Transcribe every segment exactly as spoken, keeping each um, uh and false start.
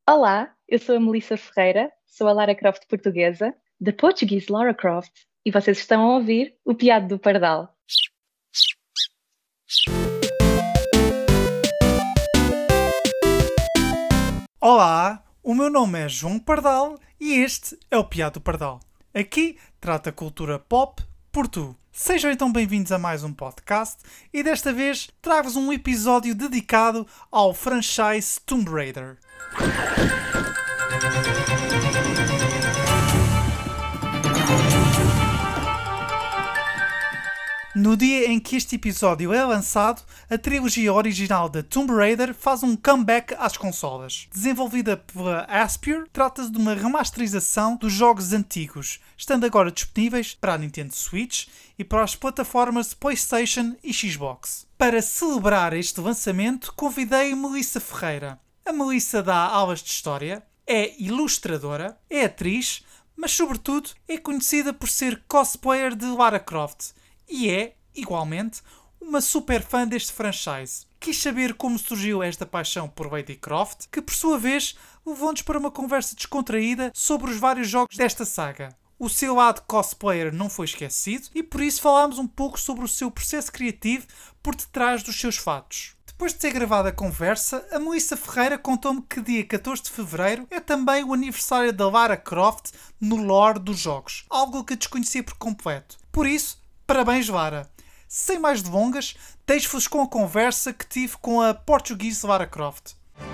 Olá, eu sou a Melissa Ferreira, sou a Lara Croft portuguesa, da Portuguese Lara Croft, e vocês estão a ouvir o Piado do Pardal. Olá, o meu nome é João Pardal e este é o Piado do Pardal. Aqui trata cultura pop por tu. Sejam então bem-vindos a mais um podcast e desta vez trago-vos um episódio dedicado ao franchise Tomb Raider. No dia em que este episódio é lançado, a trilogia original de Tomb Raider faz um comeback às consolas. Desenvolvida pela Aspyr, trata-se de uma remasterização dos jogos antigos, estando agora disponíveis para a Nintendo Switch e para as plataformas PlayStation e Xbox. Para celebrar este lançamento, convidei Melissa Ferreira. A Melissa dá aulas de história, é ilustradora, é atriz, mas sobretudo é conhecida por ser cosplayer de Lara Croft. E é, igualmente, uma super fã deste franchise. Quis saber como surgiu esta paixão por Lady Croft, que por sua vez levou-nos para uma conversa descontraída sobre os vários jogos desta saga. O seu lado cosplayer não foi esquecido e por isso falámos um pouco sobre o seu processo criativo por detrás dos seus fatos. Depois de ter gravado a conversa, a Melissa Ferreira contou-me que dia catorze de fevereiro é também o aniversário da Lara Croft no lore dos jogos, algo que desconhecia por completo. Por isso, parabéns, Lara! Sem mais delongas, deixo-vos com a conversa que tive com a Portuguese Lara Croft.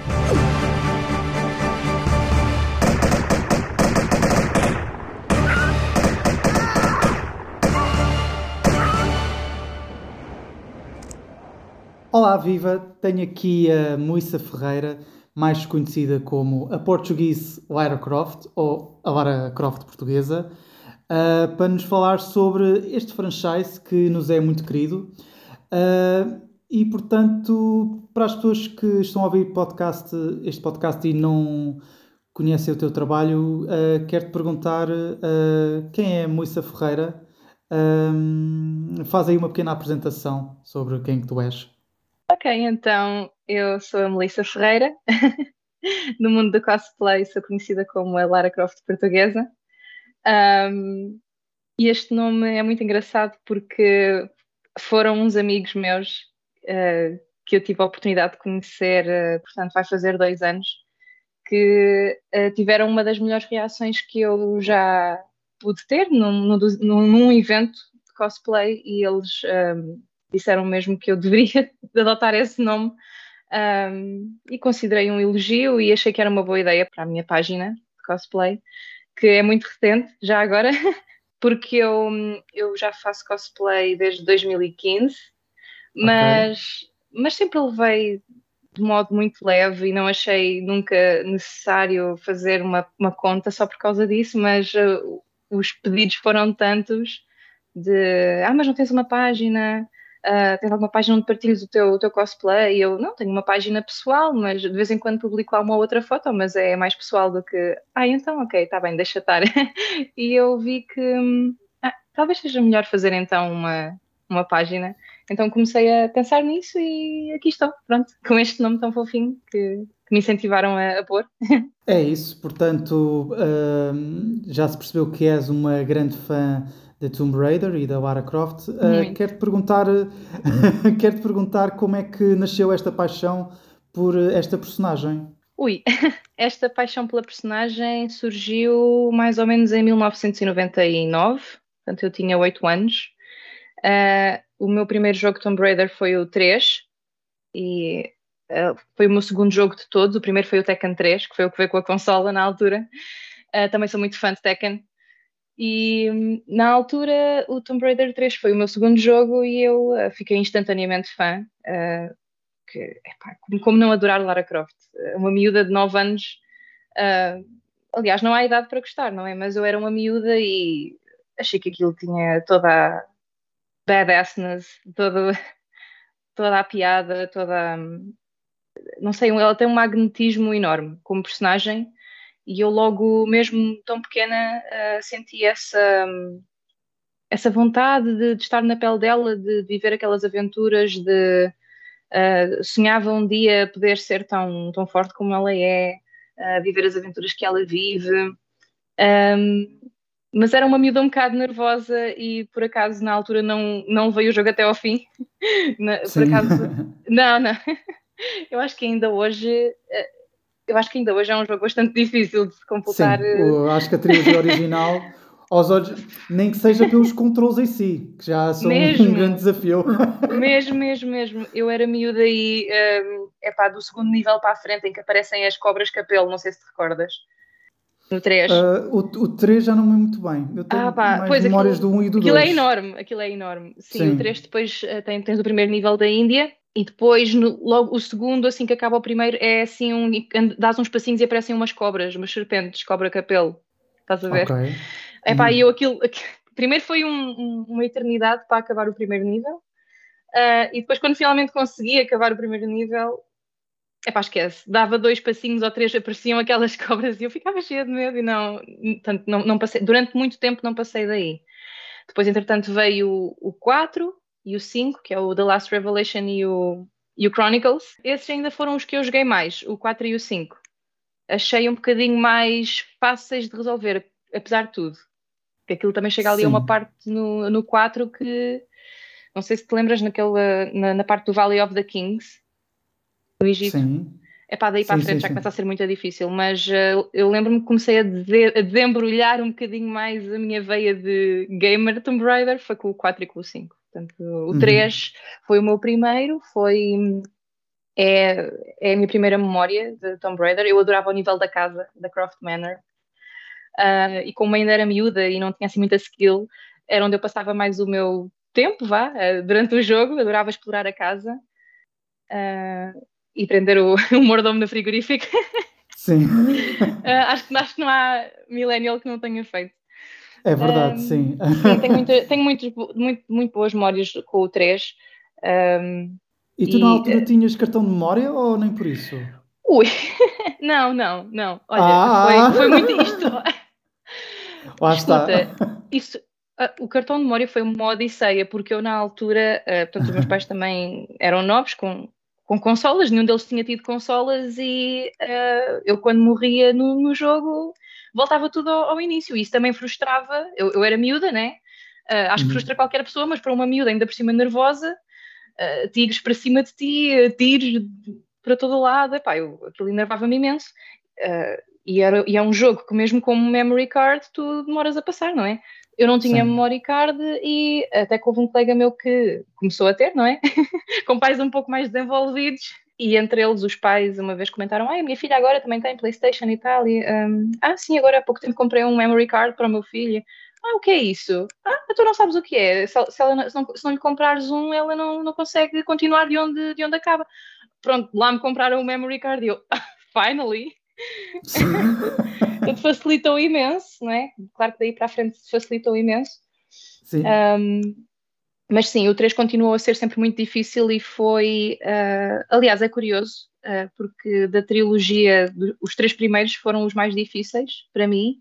Olá, viva! Tenho aqui a Melissa Ferreira, mais conhecida como a Portuguese Lara Croft, ou a Lara Croft portuguesa, Uh, para nos falar sobre este franchise que nos é muito querido. Uh, e, portanto, para as pessoas que estão a ouvir podcast, este podcast e não conhecem o teu trabalho, uh, quero-te perguntar uh, quem é a Melissa Ferreira. Uh, faz aí uma pequena apresentação sobre quem que tu és. Ok, então eu sou a Melissa Ferreira. No mundo do cosplay sou conhecida como a Lara Croft portuguesa. Um, e este nome é muito engraçado porque foram uns amigos meus uh, que eu tive a oportunidade de conhecer, uh, portanto vai fazer dois anos, que uh, tiveram uma das melhores reações que eu já pude ter num, num, num evento de cosplay e eles um, disseram mesmo que eu deveria adotar esse nome um, e considerei um elogio e achei que era uma boa ideia para a minha página de cosplay, que é muito recente, já agora, porque eu, eu já faço cosplay desde dois mil e quinze, mas, okay. mas sempre levei de modo muito leve e não achei nunca necessário fazer uma, uma conta só por causa disso, mas uh, os pedidos foram tantos de, ah, mas não tens uma página... Uh, tens alguma página onde partilhas o teu, o teu cosplay? E eu, não, tenho uma página pessoal, mas de vez em quando publico lá uma outra foto, mas é mais pessoal do que, ah, então, ok, está bem, deixa estar. E eu vi que, ah, talvez seja melhor fazer então uma, uma página. Então comecei a pensar nisso e aqui estou, pronto, com este nome tão fofinho que, que me incentivaram a, a pôr. É isso, portanto, uh, já se percebeu que és uma grande fã da Tomb Raider e da Lara Croft. Uh, quero-te perguntar, quero-te perguntar como é que nasceu esta paixão por esta personagem. Ui, esta paixão pela personagem surgiu mais ou menos em mil novecentos e noventa e nove, portanto eu tinha oito anos. Uh, o meu primeiro jogo Tomb Raider foi o três e uh, foi o meu segundo jogo de todos. O primeiro foi o Tekken três, que foi o que veio com a consola na altura. Uh, também sou muito fã de Tekken. E na altura o Tomb Raider três foi o meu segundo jogo e eu uh, fiquei instantaneamente fã. Uh, que, epá, como, como não adorar Lara Croft? Uma miúda de nove anos, uh, aliás, não há idade para gostar, não é? Mas eu era uma miúda e achei que aquilo tinha toda a badassness, toda, toda a piada, toda a, não sei, ela tem um magnetismo enorme como personagem. E eu logo, mesmo tão pequena, uh, senti essa, essa vontade de, de estar na pele dela, de viver aquelas aventuras, de uh, sonhava um dia poder ser tão, tão forte como ela é, a viver as aventuras que ela vive. Um, mas era uma miúda um bocado nervosa e por acaso na altura não, não veio o jogo até ao fim. Na, por Sim. acaso, não, não. Eu acho que ainda hoje, eu acho que ainda hoje é um jogo bastante difícil de se completar. Sim, o- acho que a trilogia original, aos olhos, nem que seja pelos controles em si, que já são um grande Mesmo, desafio. mesmo, mesmo, mesmo. Eu era miúda e um, é pá, do segundo nível para a frente em que aparecem as cobras capelo, não sei se te recordas. No três. Ah, o, o três já não me lembro muito bem. Eu Ah, tenho pá, mais pois memórias do aquilo, um e do aquilo é dois. enorme, aquilo é enorme. Sim, o três Sim. depois uh, tem, tens o primeiro nível da Índia e depois no- logo o segundo, assim que acaba o primeiro, é assim, um, dás uns passinhos e aparecem umas cobras, umas serpentes, cobra capelo. Estás a Ok. ver? É pá, e eu Uhum. aquilo, aqu- primeiro foi um- um- uma eternidade para acabar o primeiro nível. Uh, e depois quando finalmente consegui acabar o primeiro nível, é pá, esquece. Dava dois passinhos ou três, apareciam aquelas cobras e eu ficava cheia de medo e não, portanto, não, não passei, durante muito tempo não passei daí. Depois, entretanto, veio o, o quatro e o cinco, que é o The Last Revelation e o, e o Chronicles. Esses ainda foram os que eu joguei mais, o quatro e o cinco. Achei um bocadinho mais fáceis de resolver, apesar de tudo. Porque aquilo também chega ali a uma Sim. parte no, no quatro que, não sei se te lembras, naquela, na, na parte do Valley of the Kings, do Egito. Sim. É pá, daí para a Sim, sim, frente já começa a sim. ser muito difícil, mas uh, eu lembro-me que comecei a, de a desembrulhar um bocadinho mais a minha veia de gamer Tomb Raider, foi com o quatro e com o cinco. Portanto, o Uhum. três foi o meu primeiro, foi, é, é a minha primeira memória de Tomb Raider. Eu adorava o nível da casa, da Croft Manor, uh, e como ainda era miúda e não tinha assim muita skill, era onde eu passava mais o meu tempo, vá, uh, durante o jogo, adorava explorar a casa. Uh, e prender o, o mordomo no frigorífico. Sim. Uh, acho, que, acho que não há millennial que não tenha feito. É verdade, Um, sim. sim, tenho, muita, tenho muitos, muito, muito boas memórias com o três. Um, E tu na e. altura tinhas cartão de memória ou nem por isso? Uh, ui! Não, não, não. Olha, foi, Ah! foi muito isto. Lá Escuta, está. isso, uh, o cartão de memória foi uma odisseia, porque eu na altura, uh, portanto, os meus pais também eram novos, com, com consolas, nenhum deles tinha tido consolas e uh, eu quando morria no, no jogo voltava tudo ao, ao início, e isso também frustrava, eu, eu era miúda, né? Uh, acho que frustra Uhum. qualquer pessoa, mas para uma miúda ainda por cima nervosa, uh, tiros para cima de ti, uh, tiros para todo lado, epá, eu, aquilo enervava-me imenso. Uh, e, era, e é um jogo que mesmo com memory card tu demoras a passar, não é? Eu não tinha Sim. memory card e até que houve um colega meu que começou a ter, não é? Com pais um pouco mais desenvolvidos e entre eles os pais uma vez comentaram, ah, a minha filha agora também tem PlayStation e tal, e, um, ah, sim, agora há pouco tempo comprei um memory card para o meu filho. Ah, o que é isso? Ah, tu não sabes o que é. Se, se, ela, se, não, se não lhe comprares um, ela não, não consegue continuar de onde, de onde acaba. Pronto, lá me compraram o memory card e eu, finally. Portanto, facilitou imenso, não é? Claro que daí para a frente facilitou imenso. Sim. Um, mas sim, o três continuou a ser sempre muito difícil e foi. Uh, aliás, é curioso, uh, porque da trilogia, os três primeiros foram os mais difíceis para mim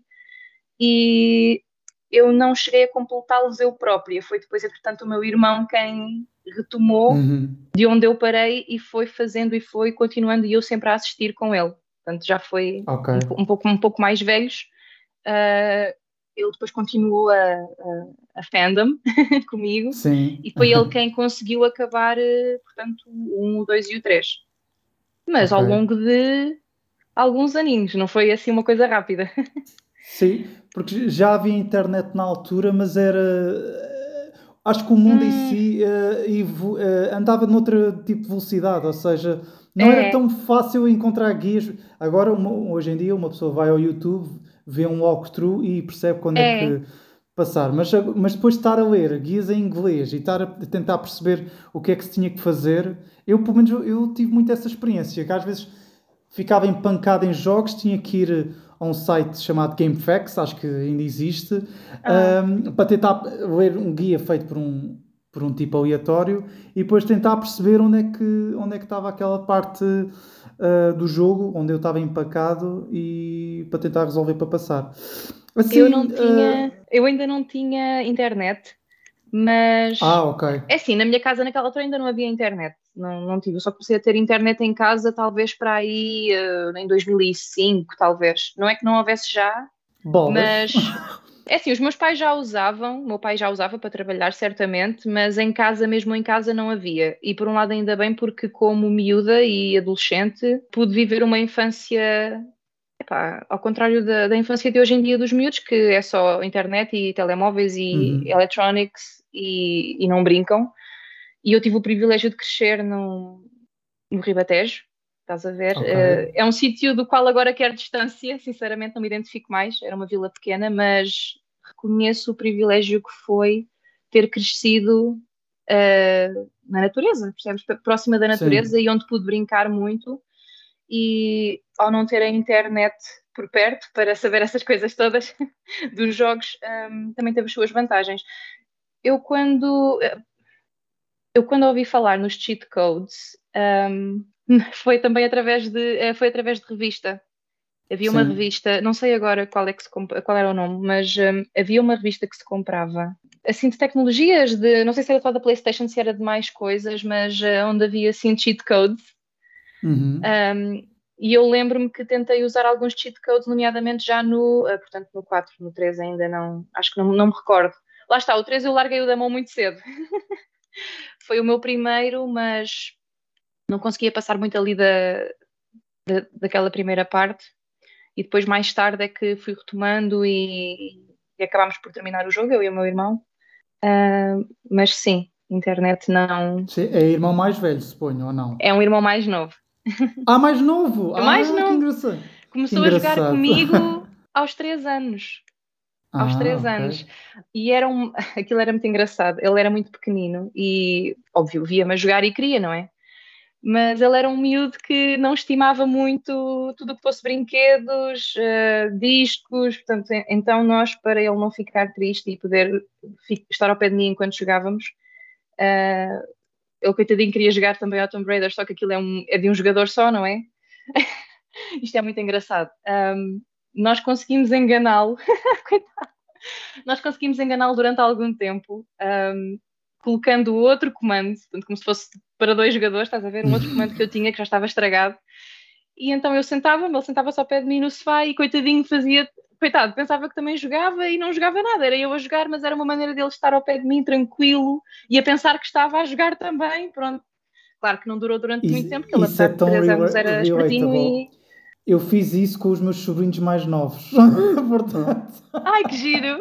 e eu não cheguei a completá-los eu própria. Foi depois, entretanto, o meu irmão quem retomou Uhum. de onde eu parei e foi fazendo e foi continuando e eu sempre a assistir com ele. Portanto, já foi Ok. um, um pouco, um pouco mais velhos. Uh, ele depois continuou a, a, a fandom comigo Sim. e foi ele quem conseguiu acabar, uh, portanto, o um, o dois e o três. Mas Ok. ao longo de alguns aninhos, não foi assim uma coisa rápida. Sim, porque já havia internet na altura, mas era. eh, Acho que o mundo em Hum, si eh, evo- eh, andava noutro tipo de velocidade, ou seja, não era é, tão fácil encontrar guias. Agora, uma- hoje em dia, uma pessoa vai ao YouTube, vê um walkthrough e percebe quando é é, que passar. Mas, mas depois de estar a ler guias em inglês e estar a tentar perceber o que é que se tinha que fazer, eu, pelo menos, eu, eu tive muito essa experiência, que às vezes ficava empancado em jogos, tinha que ir a um site chamado GameFAQs, acho que ainda existe, ah, um, para tentar ler um guia feito por um, por um tipo aleatório e depois tentar perceber onde é que, onde é que estava aquela parte uh, do jogo onde eu estava empacado e para tentar resolver para passar. eu não Assim, uh, tinha, eu ainda não tinha internet, Mas, ah, ok. é assim, na minha casa naquela altura ainda não havia internet, não, não tive, eu só comecei a ter internet em casa talvez para aí uh, em dois mil e cinco, talvez. Não é que não houvesse já, Bolas. mas... É assim, os meus pais já usavam, o meu pai já usava para trabalhar, certamente, mas em casa, mesmo em casa, não havia. E por um lado ainda bem, porque como miúda e adolescente, pude viver uma infância, epá, ao contrário da, da infância de hoje em dia dos miúdos, que é só internet e telemóveis e Uhum. electronics e, e não brincam. E eu tive o privilégio de crescer no, no Ribatejo, estás a ver? Ok. Uh, é um sítio do qual agora quero distância, sinceramente não me identifico mais, era uma vila pequena, mas reconheço o privilégio que foi ter crescido uh, na natureza, percebes? Próxima da natureza Sim. e onde pude brincar muito e ao não ter a internet por perto para saber essas coisas todas dos jogos, um, também teve as suas vantagens. Eu quando eu quando ouvi falar nos cheat codes, um, foi também através de, eh, foi através de revista. Havia uma Sim. revista, não sei agora qual, é que se, qual era o nome, mas um, havia uma revista que se comprava, assim, de tecnologias, de, não sei se era só da PlayStation, se era de mais coisas, mas uh, onde havia, assim, cheat codes. Uhum. Um, e eu lembro-me que tentei usar alguns cheat codes, nomeadamente já no, uh, portanto, no quatro, no três ainda não, acho que não, não me recordo. Lá está, o três eu larguei-o da mão muito cedo. Foi o meu primeiro, mas não conseguia passar muito ali da, da, daquela primeira parte. E depois, mais tarde, é que fui retomando e, e acabámos por terminar o jogo, eu e o meu irmão. Uh, mas sim, internet não. Sim, é irmão mais velho, suponho, ou não? É um irmão mais novo. Ah, mais novo! É mais Ah, que novo. engraçado. Que Começou a jogar engraçado. comigo aos três anos. Aos Ah, três ok. anos. E era um... aquilo era muito engraçado. Ele era muito pequenino e, óbvio, via-me a jogar e queria, não é? Mas ele era um miúdo que não estimava muito tudo o que fosse brinquedos, uh, discos, portanto, então nós, para ele não ficar triste e poder estar ao pé de mim enquanto jogávamos, uh, ele, coitadinho, queria jogar também ao Tomb Raider, só que aquilo é, um, é de um jogador só, não é? Isto é muito engraçado. Um, nós conseguimos enganá-lo, nós conseguimos enganá-lo durante algum tempo, um, colocando outro comando, portanto, como se fosse para dois jogadores, estás a ver? Um outro comando que eu tinha que já estava estragado. E então eu sentava-me, ele sentava-se ao pé de mim no sofá e coitadinho fazia, coitado, pensava que também jogava e não jogava nada, era eu a jogar, mas era uma maneira dele estar ao pé de mim tranquilo e a pensar que estava a jogar também, pronto. Claro que não durou durante muito tempo, porque ele Isso é apesar de tão três anos rela- era espertinho relatable. e... Eu fiz isso com os meus sobrinhos mais novos. Portanto. Ai, que giro!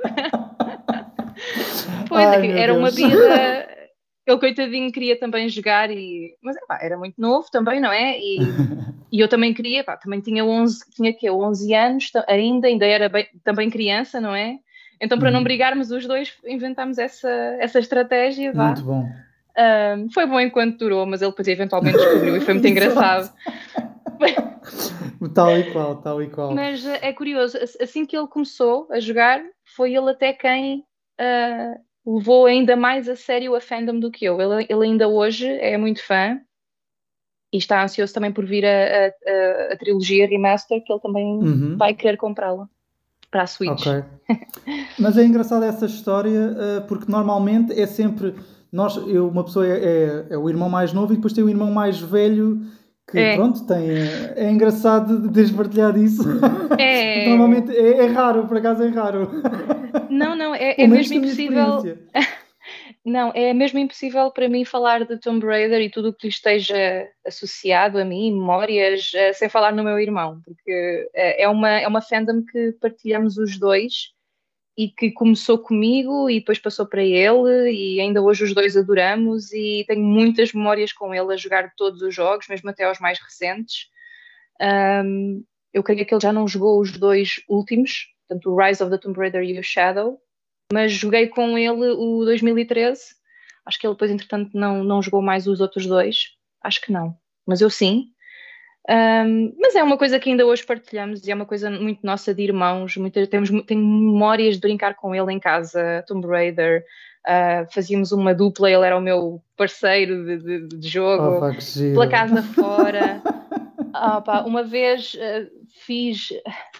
Pois, Ai, meu era uma Deus. vida... Ele, coitadinho, queria também jogar, e... mas epá, era muito novo também, não é? E, e eu também queria, epá, também tinha onze, tinha que onze anos ainda, ainda era bem, também criança, não é? Então, para não Uhum. brigarmos os dois, inventámos essa, essa estratégia, vá. Muito bom. Um, foi bom enquanto durou, mas ele depois eventualmente descobriu e foi muito engraçado. Exato. Tal e qual, tal e qual. Mas é curioso, assim que ele começou a jogar, foi ele até quem uh, levou ainda mais a sério a fandom do que eu. Ele, ele ainda hoje é muito fã e está ansioso também por vir a, a, a trilogia remaster, que ele também Uhum. vai querer comprá-la para a Switch. Ok. Mas é engraçada essa história uh, porque normalmente é sempre nós, eu, uma pessoa é, é, é o irmão mais novo e depois tem o irmão mais velho que É, pronto, tem. É engraçado de despartilhar isso. Porque é. normalmente é, é raro, por acaso é raro. Não, não, é, é Pelo menos mesmo da minha impossível. experiência. Não, é mesmo impossível para mim falar de Tomb Raider e tudo o que lhe esteja associado a mim, memórias, eh, sem falar no meu irmão, porque eh, é uma, é uma fandom que partilhamos os dois e que começou comigo e depois passou para ele e ainda hoje os dois adoramos e tenho muitas memórias com ele a jogar todos os jogos, mesmo até aos mais recentes. Um, eu creio que ele já não jogou os dois últimos, portanto o Rise of the Tomb Raider e o Shadow, mas joguei com ele o dois mil e treze. Acho que ele depois, entretanto, não, não jogou mais os outros dois. Acho que não, mas eu sim. Um, mas é uma coisa que ainda hoje partilhamos e é uma coisa muito nossa de irmãos. Muita, temos, tenho memórias de brincar com ele em casa, Tomb Raider. Uh, fazíamos uma dupla, ele era o meu parceiro de, de, de Oh, jogo, pá, que pela giro. casa fora. Ah, pá, uma vez uh, fiz,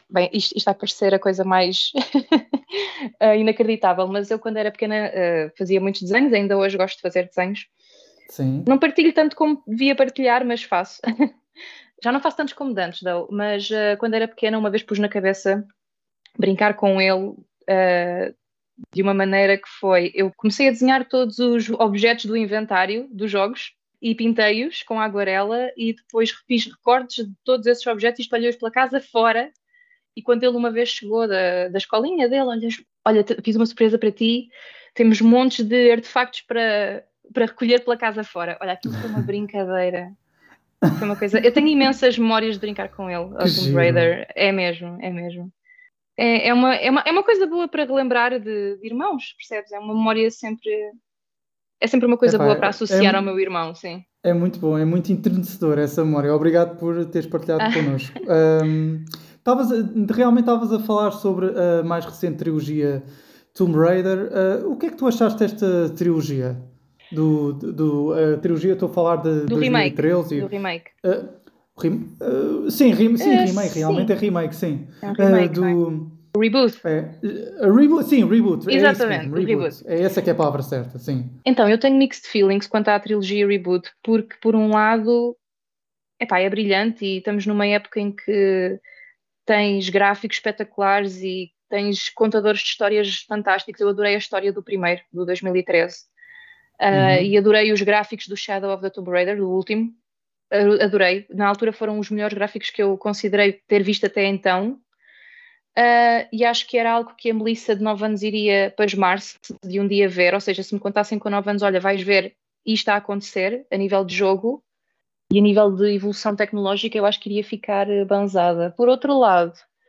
bem, isto, isto vai parecer a coisa mais uh, inacreditável, mas eu quando era pequena uh, fazia muitos desenhos, ainda hoje gosto de fazer desenhos. Sim. Não partilho tanto como devia partilhar, mas faço. Já não faço tantos como de antes, não, mas uh, quando era pequena uma vez pus na cabeça brincar com ele uh, de uma maneira que foi, eu comecei a desenhar todos os objetos do inventário dos jogos e pintei-os com aguarela e depois fiz recortes de todos esses objetos e espalhei-os pela casa fora. E quando ele uma vez chegou da, da escolinha dele, olha, olha, fiz uma surpresa para ti, temos montes de artefactos para, para recolher pela casa fora. Olha, aquilo foi uma brincadeira. Foi uma coisa... Eu tenho imensas memórias de brincar com ele, Que ao Tomb giro. Raider. É mesmo, é mesmo. É, é, uma, é, uma, é uma coisa boa para relembrar de, de irmãos, percebes? É uma memória sempre... É sempre uma coisa Epá, boa para associar é, ao meu irmão, sim. é muito bom, é muito entrenecedor essa memória. Obrigado por teres partilhado Ah, connosco. Um, tavas a- realmente estavas a falar sobre a mais recente trilogia Tomb Raider. Uh, o que é que tu achaste desta trilogia? Do, do, do- a trilogia, estou a falar de do remake. dois mil e treze. Do remake. Uh, rem- uh, sim, rem- sim, Uh, remake, realmente é sim, remake, sim. é um Uh, remake, não é? do, O reboot. é, a reboot, sim, reboot, é isso mesmo, Exatamente, o reboot. reboot. É essa que é a palavra certa, sim. Então, eu tenho mixed feelings quanto à trilogia reboot, porque por um lado, epá, é brilhante e estamos numa época em que tens gráficos espetaculares e tens contadores de histórias fantásticos. Eu adorei a história do primeiro, do dois mil e treze, uh, e Uhum. adorei os gráficos do Shadow of the Tomb Raider, do último. Uh, adorei. Na altura foram os melhores gráficos que eu considerei ter visto até então. Uh, e acho que era algo que a Melissa de nove anos iria pasmar-se de um dia ver, ou seja, se me contassem com nove anos, olha, vais ver isto a acontecer a nível de jogo e a nível de evolução tecnológica, eu acho que iria ficar eh, banzada. Por outro lado,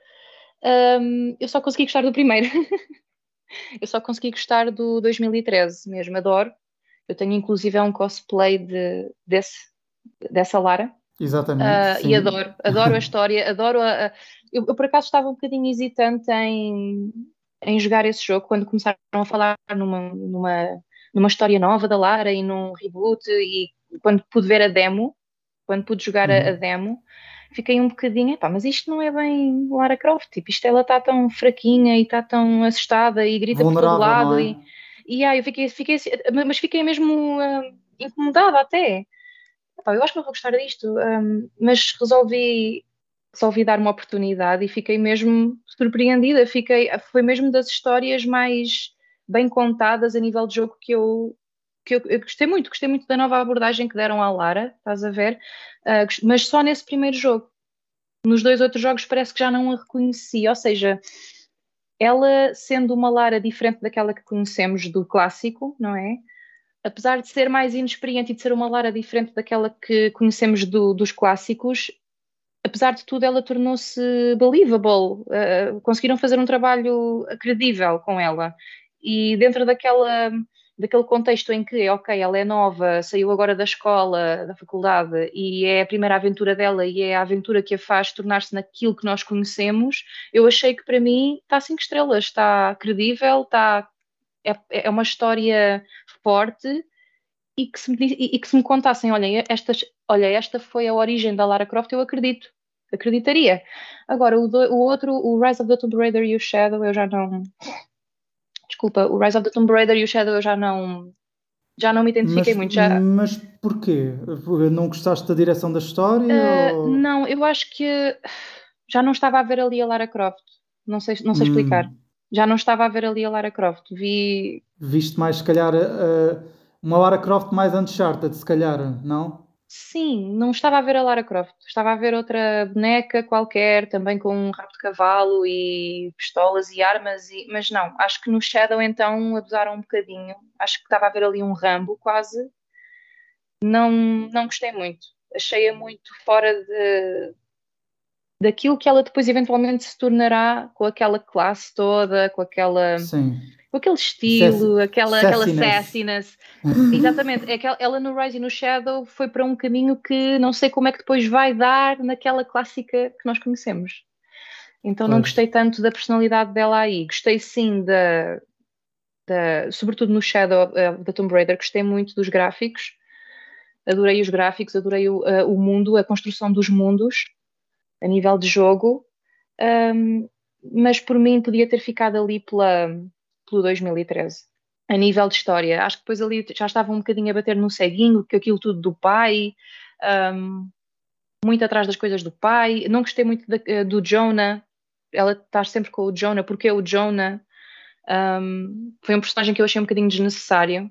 um, eu só consegui gostar do primeiro. Eu só consegui gostar do dois mil e treze mesmo, adoro. Eu tenho inclusive um cosplay de, desse, dessa Lara. Exatamente, Uh, e sim. adoro, adoro a história, adoro a, a- eu, eu, por acaso estava um bocadinho hesitante em, em jogar esse jogo quando começaram a falar numa, numa, numa história nova da Lara e num reboot e quando pude ver a demo, quando pude jogar a, a Uhum. demo, fiquei um bocadinho, epá, mas isto não é bem Lara Croft, tipo, isto ela está tão fraquinha e está tão assustada e grita por todo Vulnerável, não lado é? e, e ah, eu fiquei, fiquei, mas fiquei mesmo uh, incomodada até. Epá, eu acho que não vou gostar disto, hum, mas resolvi, resolvi dar uma oportunidade e fiquei mesmo surpreendida. Fiquei, foi mesmo das histórias mais bem contadas a nível de jogo que eu, que eu, eu gostei muito. Gostei muito da nova abordagem que deram à Lara, estás a ver? Ah, gost- mas só nesse primeiro jogo. Nos dois outros jogos parece que já não a reconheci, ou seja, ela sendo uma Lara diferente daquela que conhecemos do clássico, não é? Apesar de ser mais inexperiente e de ser uma Lara diferente daquela que conhecemos do- dos clássicos, apesar de tudo, ela tornou-se believable. Uh, conseguiram fazer um trabalho credível com ela. E dentro daquela, daquele contexto em que, ok, ela é nova, saiu agora da escola, da faculdade, e é a primeira aventura dela e é a aventura que a faz tornar-se naquilo que nós conhecemos, eu achei que para mim está cinco estrelas, está credível, está, é, é uma história forte e que se me, e que se me contassem, olha, estas, olha, esta foi a origem da Lara Croft, eu acredito, acreditaria. Agora, o, do- o outro, o Rise of the Tomb Raider e o Shadow, eu já não. Desculpa, o Rise of the Tomb Raider e o Shadow eu já não, já não me identifiquei Mas, muito. Já, mas porquê? Não gostaste da direção da história ah, ou... não, eu acho que já não estava a ver ali a Lara Croft. Não sei, não sei explicar. Hum, Já não estava a ver ali a Lara Croft. Vi. viste mais, se calhar, eh, uma Lara Croft mais Uncharted, se calhar, não? Sim, não estava a ver a Lara Croft, estava a ver outra boneca qualquer, também com um rabo de cavalo e pistolas e armas, e... mas não, acho que no Shadow então abusaram um bocadinho. Acho que estava a ver ali um Rambo quase. Não, não gostei muito. Achei-a muito fora de, daquilo que ela depois eventualmente se tornará com aquela classe toda, com aquela, Sim. com aquele Sass- estilo, aquela, aquela Sassiness. sassiness. Exatamente, é que ela no Rise e no Shadow foi para um caminho que não sei como é que depois vai dar naquela clássica que nós conhecemos. Então não Pois. gostei tanto da personalidade dela aí. Gostei sim da, da sobretudo no Shadow uh, da Tomb Raider, gostei muito dos gráficos. Adorei os gráficos, adorei o, uh, o mundo, a construção dos mundos a nível de jogo. um, mas por mim podia ter ficado ali pela, pelo dois mil e treze. A nível de história, acho que depois ali já estava um bocadinho a bater no ceguinho, que aquilo tudo do pai, um, muito atrás das coisas do pai. Não gostei muito da, do Jonah, ela está sempre com o Jonah, porque é o Jonah. Um, foi um personagem que eu achei um bocadinho desnecessário.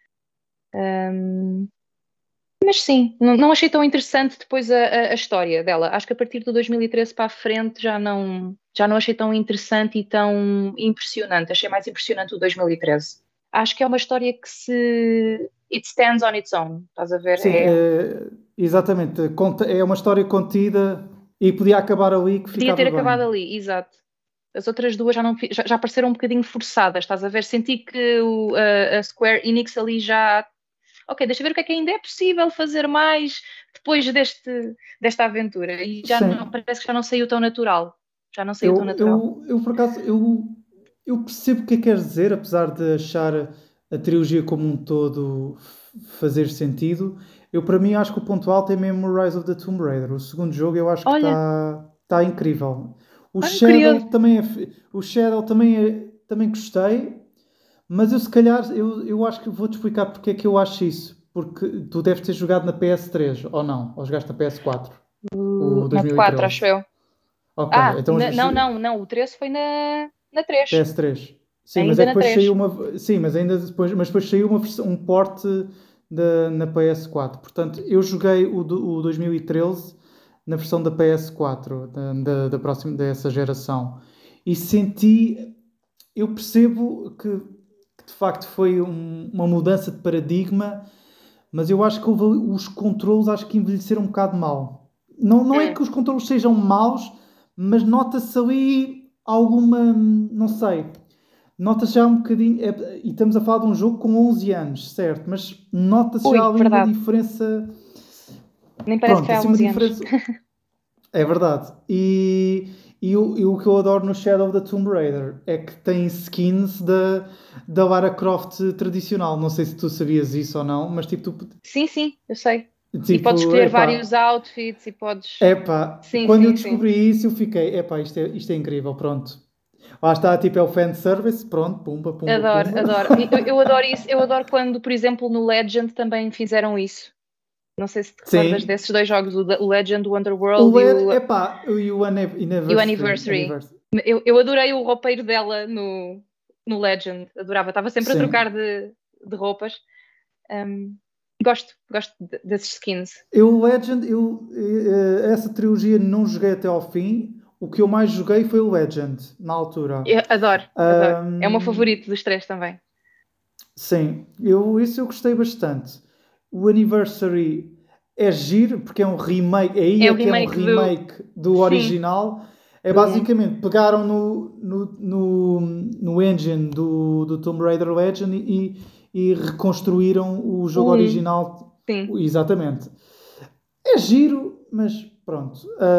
Um, mas sim, não, não achei tão interessante depois a, a, a história dela. Acho que a partir do dois mil e treze para a frente já não, já não achei tão interessante e tão impressionante. Achei mais impressionante o dois mil e treze. Acho que é uma história que se... It stands on its own, estás a ver? Sim, É, é, exatamente. Conta- É uma história contida e podia acabar ali que podia ter ficava acabado bem. ali, exato. As outras duas já, não, fi- já, já pareceram um bocadinho forçadas, estás a ver? Senti que o, a, a Square Enix ali já... Ok, deixa eu ver o que é que ainda é possível fazer mais depois deste, desta aventura. E já não, Sim, parece que já não saiu tão natural. Já não saiu tão eu, natural. eu, eu por acaso, eu, eu percebo o que é que queres dizer, apesar de achar a, a trilogia como um todo f- fazer sentido. Eu, para mim, acho que o ponto alto é mesmo o Rise of the Tomb Raider. O segundo jogo eu acho que Olha, está tá incrível. O olha, curioso. Shadow também é, fi- o Shadow também é, também gostei, mas eu se calhar, eu, eu acho que vou-te explicar porque é que eu acho isso. Porque tu deves ter jogado na P S três, ou não? Ou jogaste na P S quatro, Uh, o na quatro, acho dois mil e treze. eu. Ok, Ah, então na- não, j- não, não. O treze foi na, na três. P S três. Sim, mas é Ainda que na depois saiu três. uma. Sim, mas ainda depois, mas depois saiu uma, vers- um port da, na P S quatro. Portanto, eu joguei o, do- o dois mil e treze na versão da P S quatro, da, da, da próxima, dessa geração. E senti. Eu percebo que, que de facto foi um- uma mudança de paradigma, mas eu acho que houve, os controles acho que envelheceram um bocado mal. Não, não é Hum. que os controles sejam maus, mas nota-se ali alguma, não sei, nota-se já um bocadinho, é- e estamos a falar de um jogo com onze anos, certo, mas nota-se já Ui, ali uma verdade. diferença, Nem parece que pronto, foi há assim uma onze anos. diferença, é verdade. E, e, o, e o que eu adoro no Shadow of the Tomb Raider é que tem skins da, da Lara Croft tradicional. Não sei se tu sabias isso ou não, mas tipo, tu, Sim, sim, eu sei. E podes tipo, escolher vários epá, outfits e podes. epá, Sim, quando eu sim, sim. descobri isso, eu fiquei, epá, isto é, isto é incrível, pronto. Lá está, tipo, é o fanservice, pronto, pumba, pumba, Adoro, pumba. adoro. Eu, eu adoro isso. Eu adoro quando, por exemplo, no Legend também fizeram isso. Não sei se te recordas Sim, desses dois jogos, o da- o Legend, o o Underworld e Led, o, epá, e o Ane- e o Anniversary, Anniversary. Anniversary, Eu, eu adorei o roupeiro dela no, no Legend. Adorava. Estava sempre a trocar sim. de, de roupas. Um, gosto, gosto de- desses skins. Eu, o Legend, eu, eh, essa trilogia não joguei até ao fim. O que eu mais joguei foi o Legend, na altura. Eu adoro, adoro. É o meu Ahm, favorito dos três também. sim, eu, isso eu gostei bastante. O Anniversary é giro, porque é um remake, aí É o é que é um remake do. remake do Sim, original. É do um. basicamente, pegaram no, no, no, no engine do, do Tomb Raider Legend e, e reconstruíram o O jogo um. original. Sim. Exatamente. É giro, mas pronto.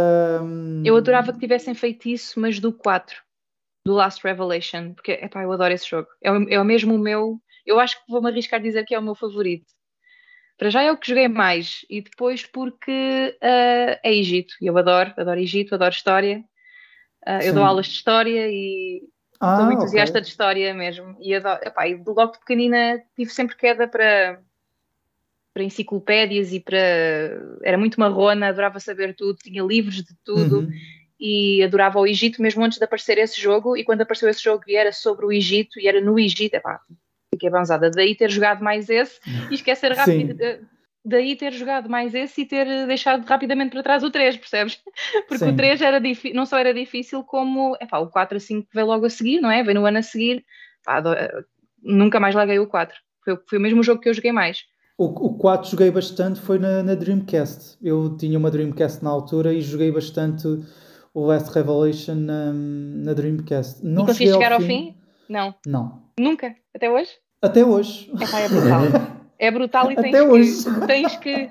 Eu adorava Ahm, que tivessem feito isso, mas do quatro, do Last Revelation, porque epá, eu adoro esse jogo. É, o- é o mesmo o meu. Eu acho que vou-me arriscar a dizer que é o meu favorito. Para já é o que joguei mais, e depois porque ah, é Egito. E eu adoro, adoro Egito, adoro história. Ah, eu dou aulas de sim. história e sou uma Ah, ok. entusiasta de história mesmo. E, adoro, epá, e de logo de pequenina tive sempre queda para, para enciclopédias e para. Era muito marrona, adorava saber tudo, tinha livros de tudo Uhum. e adorava o Egito mesmo antes de aparecer esse jogo. E quando apareceu esse jogo e era sobre o Egito e era no Egito, epá, fiquei avançada. Daí ter jogado mais esse e esquecer rápido. Sim, Daí ter jogado mais esse e ter deixado rapidamente para trás o três, percebes? Porque o três sim. era não só era difícil, como epá, o quatro assim que veio logo a seguir, não é? Veio no ano a seguir. Pá, do- nunca mais larguei o quatro. Foi, foi o mesmo jogo que eu joguei mais. O, o quatro joguei bastante foi na, na Dreamcast. Eu tinha uma Dreamcast na altura e joguei bastante o Last Revelation na, na Dreamcast. E Não cheguei conseguiste ao chegar ao fim, fim? Não. não. Nunca? Até hoje? Até hoje. Epá, é brutal. É brutal e Até tens que. hoje. Tens que.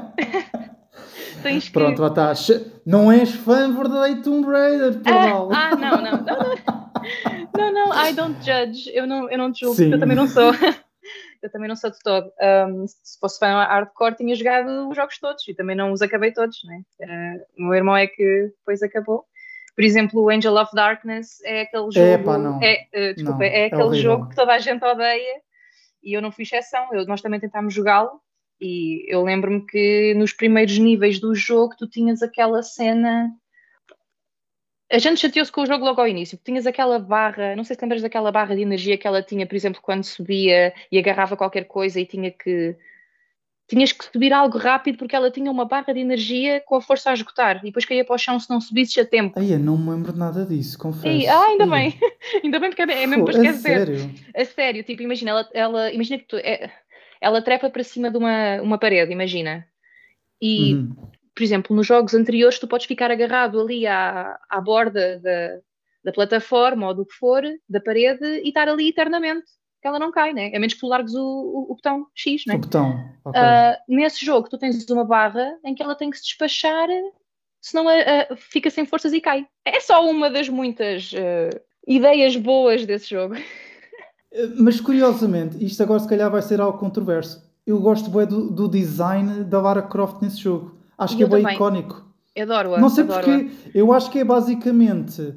Tens Pronto, que. lá está. Não és fã verdadeiro de Tomb Raider, Ah, pardal. ah, não, não, não, não, não, não, I don't judge. Eu não, eu não te julgo, porque eu também Sim, não sou. Eu também não sou de todo. Um, se fosse fã hardcore, tinha jogado os jogos todos e também não os acabei todos, né? Uh, o meu irmão é que depois acabou. Por exemplo, o Angel of Darkness é aquele jogo... É pá, não. É, uh, desculpa, Não, é é aquele horrível. jogo que toda a gente odeia e eu não fui exceção. Eu, nós também tentámos jogá-lo e eu lembro-me que nos primeiros níveis do jogo tu tinhas aquela cena... A gente chateou-se com o jogo logo ao início, porque tinhas aquela barra, não sei se lembras daquela barra de energia que ela tinha, por exemplo, quando subia e agarrava qualquer coisa e tinha que tinhas que subir algo rápido porque ela tinha uma barra de energia com a força a esgotar e depois caía para o chão se não subisses a tempo. Ai, eu não me lembro nada disso, E, confesso. ah, ainda Ai, bem, ainda bem porque é, é mesmo pô, para a esquecer. sério? A sério, tipo, imagina, ela, ela imagina que tu, é, ela trepa para cima de uma, uma parede, imagina. E, Uhum. por exemplo, nos jogos anteriores tu podes ficar agarrado ali à, à borda da, da plataforma ou do que for, da parede, e estar ali eternamente. Que ela não cai, né? A menos que tu largues o, o, o botão X, O né? botão, ok. Uh, nesse jogo tu tens uma barra em que ela tem que se despachar, senão uh, uh, fica sem forças e cai. É só uma das muitas uh, ideias boas desse jogo. Eh, Mas curiosamente, isto agora se calhar vai ser algo controverso. Eu gosto bué do, do design da Lara Croft nesse jogo. Acho E que é eu bem também icónico. Não adoro-a, sei adoro-a. porquê, eu acho que é basicamente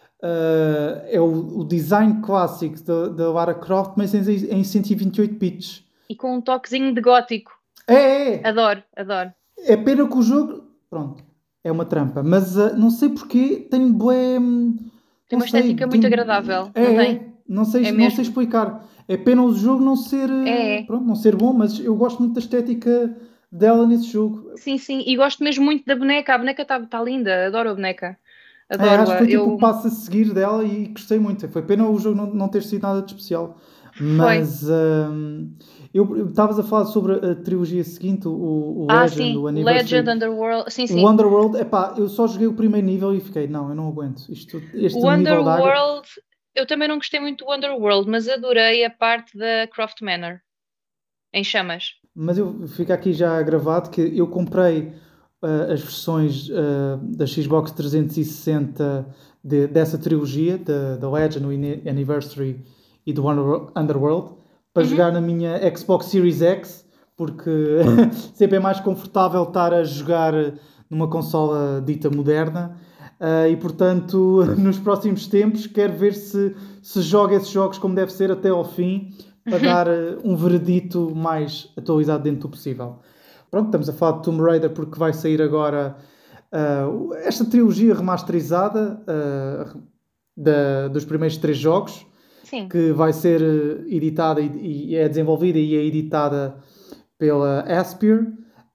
ah, é o, o design clássico da, da Lara Croft, mas em, em cento e vinte e oito bits. E com um toquezinho de gótico. É, é, é. Adoro, adoro. É pena que o jogo, pronto, é uma trampa, mas ah, não sei porquê, tenho bué, hum, Tem não uma sei, estética muito tenho, agradável, é, não tem? é, não sei, É não sei mesmo. explicar. É pena o jogo não ser, É, ah, é. pronto, não ser bom, mas eu gosto muito da estética dela nesse jogo. Sim, sim. E gosto mesmo muito da boneca. A boneca está tá linda. Adoro a boneca. É, acho que Adoro-a. foi tipo o Eu... passo a seguir dela e gostei muito. Foi pena o jogo não, não ter sido nada de especial. Foi. Mas hum, eu estavas a falar sobre a trilogia seguinte, o, o Ah, Legend, sim. o Legend, Anniversary. Underworld. Sim, O sim. Underworld, epá, eu só joguei o primeiro nível e fiquei, não, eu não aguento. Isto, este O nível de água. Underworld, eu também não gostei muito do Underworld, mas adorei a parte da Croft Manor, em chamas. Mas eu fico aqui já gravado que eu comprei ah, as versões ah, da Xbox trezentos e sessenta de- dessa trilogia, da da Legend, o Ini- Anniversary e do Under- Underworld, para Uhum. jogar na minha Xbox Series X, porque sempre é mais confortável estar a jogar numa consola dita moderna. Ah, e portanto, nos próximos tempos, quero ver se, se joga esses jogos como deve ser até ao fim, para dar eh, um veredito mais atualizado dentro do possível. Pronto, estamos a falar de Tomb Raider porque vai sair agora uh, esta trilogia remasterizada uh, da- dos primeiros três jogos, Sim. que vai ser eh, editada e, e é desenvolvida e é editada pela Aspyr.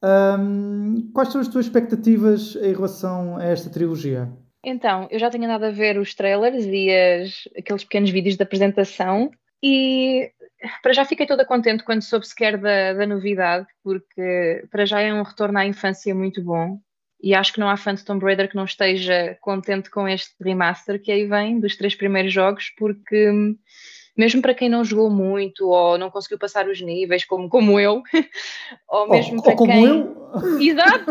Um, quais são as tuas expectativas em relação a esta trilogia? Então, eu já tinha andado a ver os trailers e as- aqueles pequenos vídeos de apresentação e para já fiquei toda contente quando soube sequer da, da novidade, porque para já é um retorno à infância muito bom e acho que não há fã de Tomb Raider que não esteja contente com este remaster que aí vem dos três primeiros jogos, porque hum, mesmo para quem não jogou muito ou não conseguiu passar os níveis, como, como eu, ou Ou, mesmo ou para como quem... eu? Exato!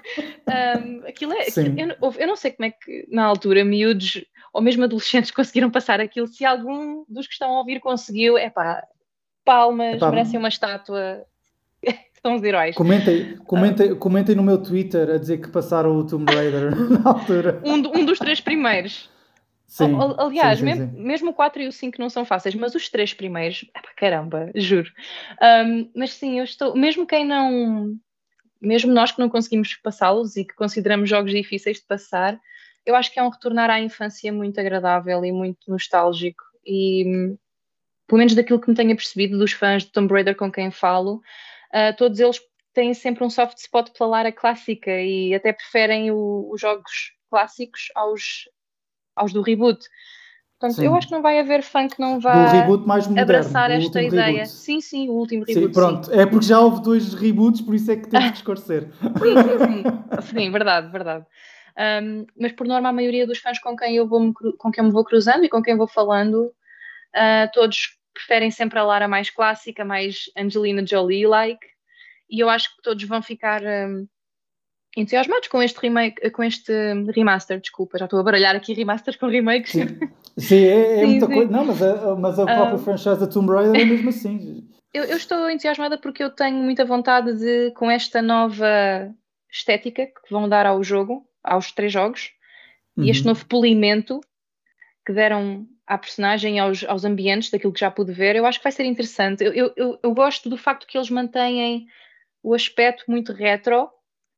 Um, aquilo é, aquilo- eu, Sim. não- houve- eu não sei como é que na altura miúdos ou mesmo adolescentes conseguiram passar aquilo. Se algum dos que estão a ouvir conseguiu, é pá, palmas, Epá, merecem uma estátua, são os heróis. comentem, Uh, comentem, comentem no meu Twitter a dizer que passaram o Tomb Raider na altura. um, do- um dos três primeiros. O- o- Sim, sim, Aliás, sim, mesmo, sim. mesmo o quatro e o cinco não são fáceis, mas os três primeiros, epá, caramba, juro. Um, mas sim, eu estou, mesmo quem não, mesmo nós que não conseguimos passá-los e que consideramos jogos difíceis de passar, eu acho que é um retornar à infância muito agradável e muito nostálgico. E, hum, pelo menos daquilo que me tenha percebido dos fãs de Tomb Raider com quem falo, ah, todos eles têm sempre um soft spot pela Lara clássica e até preferem o- os jogos clássicos aos, aos do reboot. Portanto, eu acho que Sim. não vai haver fã que não Do vá reboot mais moderno, abraçar do esta último reboot. ideia. Sim, sim, o último Sim, reboot, sim. pronto. É porque já houve dois reboots, por isso é que temos que esclarecer. Sim, sim, sim. Sim, verdade, verdade. Um, mas por norma, a maioria dos fãs com quem eu vou me, cru- com quem eu me vou cruzando e com quem vou falando, uh, todos preferem sempre a Lara mais clássica, mais Angelina Jolie-like, e eu acho que todos vão ficar um, entusiasmados com este remake, com este remaster, desculpa, já estou a baralhar aqui remasters com remakes. Sim, sim, é, é Sim, muita coisa. sim. Não, mas a, mas a própria Um, franchise da Tomb Raider é mesmo assim. eu, eu estou entusiasmada porque eu tenho muita vontade de, com esta nova estética que vão dar ao jogo, aos três jogos, E este Uhum. novo polimento que deram à personagem, aos, aos ambientes, daquilo que já pude ver, eu acho que vai ser interessante. Eu, eu, eu, eu gosto do facto que eles mantêm o aspecto muito retro.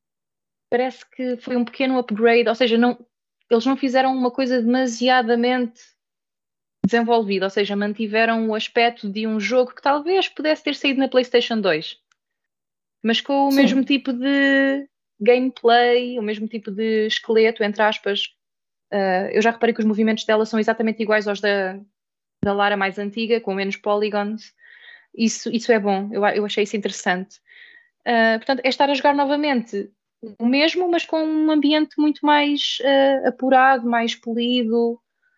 Parece que foi um pequeno upgrade, ou seja, não, eles não fizeram uma coisa demasiadamente desenvolvida, ou seja, mantiveram o aspecto de um jogo que talvez pudesse ter saído na PlayStation dois, mas com o mesmo Sim. tipo de gameplay, o mesmo tipo de esqueleto, entre aspas. Uh, eu já reparei que os movimentos dela são exatamente iguais aos da, da Lara mais antiga, com menos polygons. Isso, isso é bom, eu, eu achei isso interessante. Uh, portanto, é estar a jogar novamente o mesmo, mas com um ambiente muito mais uh, apurado, mais polido,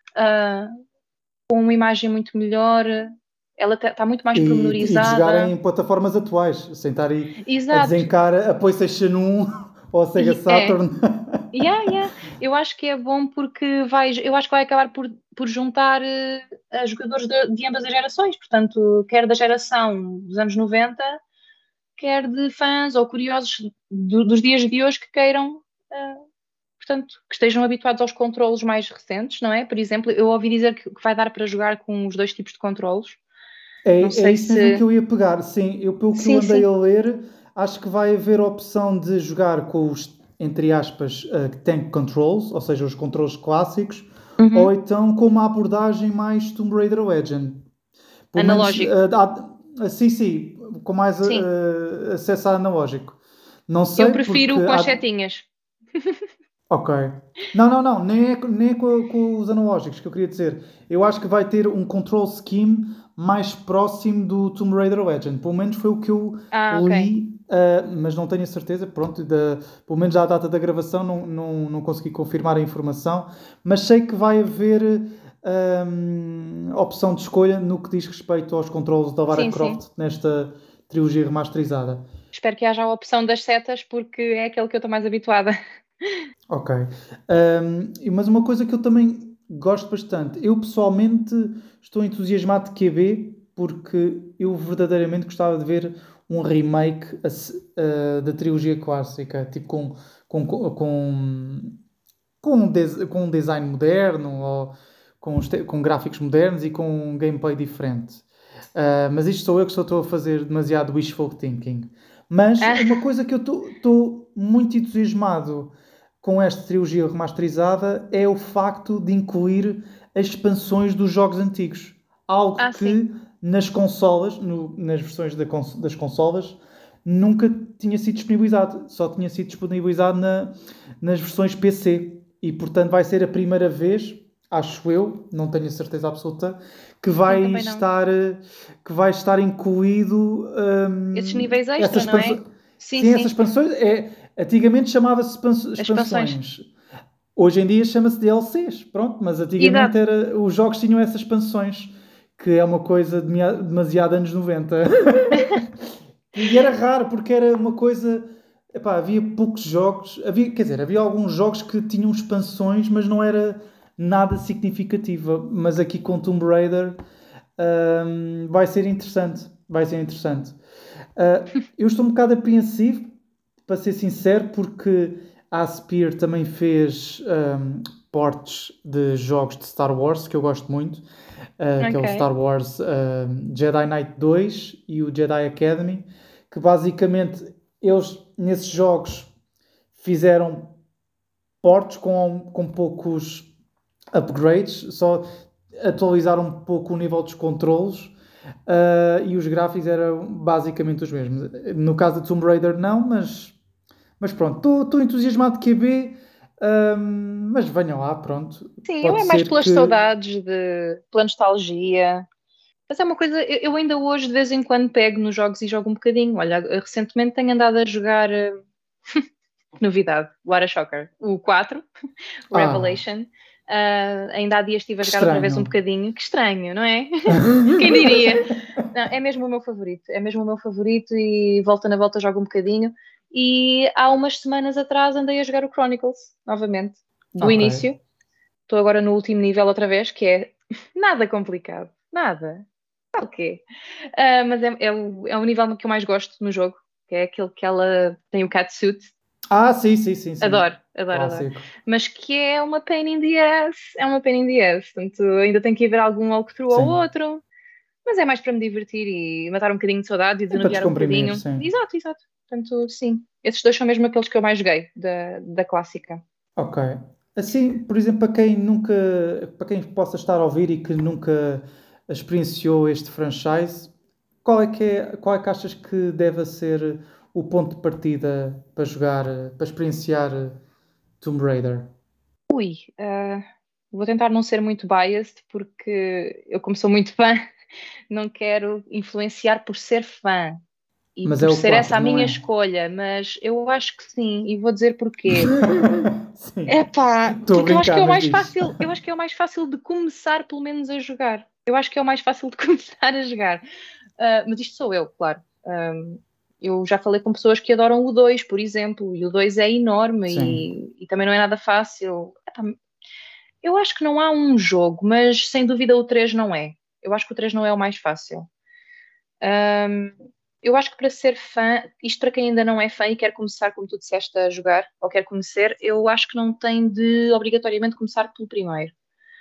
uh, com uma imagem muito melhor. Ela está muito mais E, e de jogar pormenorizada. em plataformas atuais, sem estar aí a Exato. desencar a PlayStation um ou a Sega E é. Saturn. Yeah, yeah. Eu acho que é bom porque vai, eu acho que vai acabar por, por juntar uh, jogadores de, de ambas as gerações, portanto, quer da geração dos anos noventa, quer de fãs ou curiosos do, dos dias de hoje que queiram, uh, portanto, que estejam habituados aos controlos mais recentes, não é? Por exemplo, eu ouvi dizer que, que vai dar para jogar com os dois tipos de controlos. Não É, é sei isso mesmo que se. eu ia pegar. Sim, eu pelo que eu Sim, andei sim. a ler, acho que vai haver a opção de jogar com os, entre aspas, uh, tank controls, ou seja, os controles clássicos, ou Uhum. então com uma abordagem mais Tomb Raider Legend. Pelo menos, uh, Analógico. há- sim, sim, com mais Sim. uh, acesso a analógico. Não Eu sei, porque prefiro com as há. setinhas. Ok. Não, não, não, nem é, nem é com, com os analógicos que eu queria dizer. Eu acho que vai ter um control scheme mais próximo do Tomb Raider Legend. Pelo menos foi o que eu Ah, ok. li, uh, mas não tenho a certeza. Pronto, da, pelo menos à data da gravação não, não, não consegui confirmar a informação. Mas sei que vai haver um, opção de escolha no que diz respeito aos controles da Lara Sim, sim. Croft nesta trilogia remasterizada. Espero que haja a opção das setas, porque é aquele que eu estou mais habituada. Ok. Um, e- mas uma coisa que eu também gosto bastante, eu pessoalmente estou entusiasmado de Q B porque eu verdadeiramente gostava de ver um remake a se- uh, da trilogia clássica, tipo com, com, com, com, um des- com um design moderno ou com, os te- com gráficos modernos e com um gameplay diferente. Uh, mas isto sou eu que só estou a fazer demasiado wishful thinking. Mas Ah, uma coisa que eu estou muito entusiasmado com esta trilogia remasterizada é o facto de incluir as expansões dos jogos antigos. Algo ah, sim. que nas consolas, no- nas versões da cons- das consolas, nunca tinha sido disponibilizado. Só tinha sido disponibilizado na- nas versões P C. E portanto vai ser a primeira vez, acho eu, não tenho a certeza absoluta, que Sim, vai também não. estar, eh, que vai estar incluído Esses hum, níveis extra, essas não é? expansões. Sim, Sim, essas sim. expansões. É, antigamente chamava-se expan- As expansões. expansões. Hoje em dia chama-se D L Cs. Pronto, mas antigamente Exato. era, os jogos tinham essas expansões, que é uma coisa demia- demasiado anos noventa. E era raro, porque era uma coisa. Epá, havia poucos jogos. Havia, quer dizer, havia alguns jogos que tinham expansões, mas não era nada significativa. Mas aqui com Tomb Raider hum, vai ser interessante. Vai ser interessante. Uh, eu estou um bocado apreensivo, para ser sincero, porque a Aspyr também fez um, portes de jogos de Star Wars que eu gosto muito, uh, que é o Ok. Star Wars uh, Jedi Knight dois e o Jedi Academy, que basicamente eles nesses jogos fizeram portes com, com poucos upgrades, só atualizaram um pouco o nível dos controles. Uh, e os gráficos eram basicamente os mesmos. No caso de Tomb Raider, não, mas, mas pronto, estou entusiasmado de Q B, um, mas venham lá, pronto. Sim, eu Pode é mais ser pelas que. saudades, de, pela nostalgia. Mas é uma coisa, eu eu ainda hoje de vez em quando pego nos jogos e jogo um bocadinho. Olha, recentemente tenho andado a jogar, eh, novidade, Lara Shocker, o quatro, o Ah, Revelation. Ah, ainda há dias estive a que jogar outra vez um estranho. bocadinho. Que estranho, não é? Quem diria? Não, é mesmo o meu favorito. É mesmo o meu favorito e volta na volta jogo um bocadinho. E há umas semanas atrás andei a jogar o Chronicles, novamente, do Ok. início. Estou agora no último nível outra vez, que é nada complicado. Nada. Tá ok. Ah, mas é, é, o, é o nível que eu mais gosto no jogo, que é aquele que ela tem o catsuit. Ah, sim, sim, sim, sim. Adoro, adoro, adoro. Clássico. Mas que é uma pain in the ass, é uma pain in the ass. Portanto, ainda tenho que ir ver algum walkthrough ou Sim. outro, mas é mais para me divertir e matar um bocadinho de saudade e E para desanuviar um descomprimir, bocadinho. sim. Exato, exato. Portanto, sim. Esses dois são mesmo aqueles que eu mais joguei da, da clássica. Ok. Assim, por exemplo, para quem nunca, para quem possa estar a ouvir e que nunca experienciou este franchise, qual é que é, qual é que achas que deve ser o ponto de partida para jogar, para experienciar Tomb Raider? Ui, ah, vou tentar não ser muito biased, porque eu, como sou muito fã, não quero influenciar por ser fã e Mas é por o ser essa quatro, a não minha é? escolha, mas eu acho que sim, e vou dizer porquê. Sim. Epá, Estou a porque eu acho que brincar, é o mas mais diz. fácil, eu acho que é o mais fácil de começar, pelo menos, a jogar. Eu acho que é o mais fácil de começar a jogar. Ah, mas isto sou eu, claro. Um, eu já falei com pessoas que adoram o dois, por exemplo, e o dois é enorme Sim. e, e também não é nada fácil. Epá, eu acho que não há um jogo, mas sem dúvida o três não é. Eu acho que o três não é o mais fácil. Um, eu acho que para ser fã, isto para quem ainda não é fã e quer começar, como tu disseste, a jogar, ou quer conhecer, eu acho que não tem de obrigatoriamente começar pelo primeiro.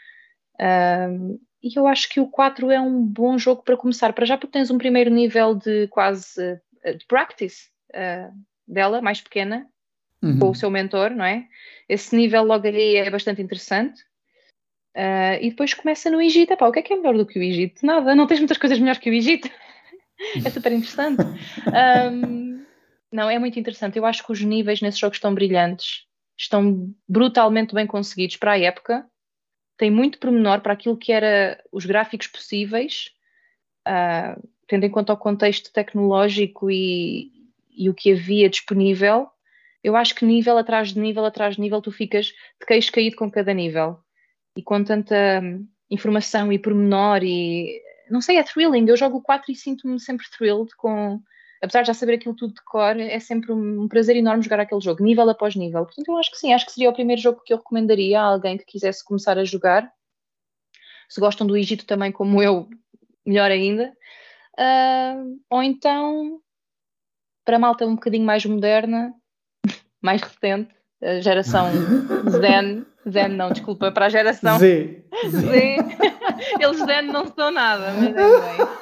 Um, e eu acho que o quatro é um bom jogo para começar, para já porque tens um primeiro nível de quase uh, de practice uh, dela, mais pequena, com o Uhum. seu mentor, não é? Esse nível logo ali é bastante interessante. Uh, e depois começa no Egito. Epá, o que é que é melhor do que o Egito? Nada, não tens muitas coisas melhores que o Egito. É super interessante. Um, não, é muito interessante. Eu acho que os níveis nesses jogos estão brilhantes, estão brutalmente bem conseguidos para a época. Tem muito pormenor para aquilo que era os gráficos possíveis, uh, tendo em conta o contexto tecnológico e, e o que havia disponível. Eu acho que nível atrás de nível atrás de nível tu ficas de queixo caído com cada nível. E com tanta hum, informação e pormenor e não sei, é thrilling. Eu jogo o quatro e sinto-me sempre thrilled com, apesar de já saber aquilo tudo de cor, é sempre um, um prazer enorme jogar aquele jogo, nível após nível. Portanto, eu acho que sim, acho que seria o primeiro jogo que eu recomendaria a alguém que quisesse começar a jogar. Se gostam do Egito também, como eu, melhor ainda. Ah, ou então, para a malta um bocadinho mais moderna, mais recente, a geração Zen, Zen não, desculpa, para a geração Z. Z. Z, eles Zen não são nada, mas anyways.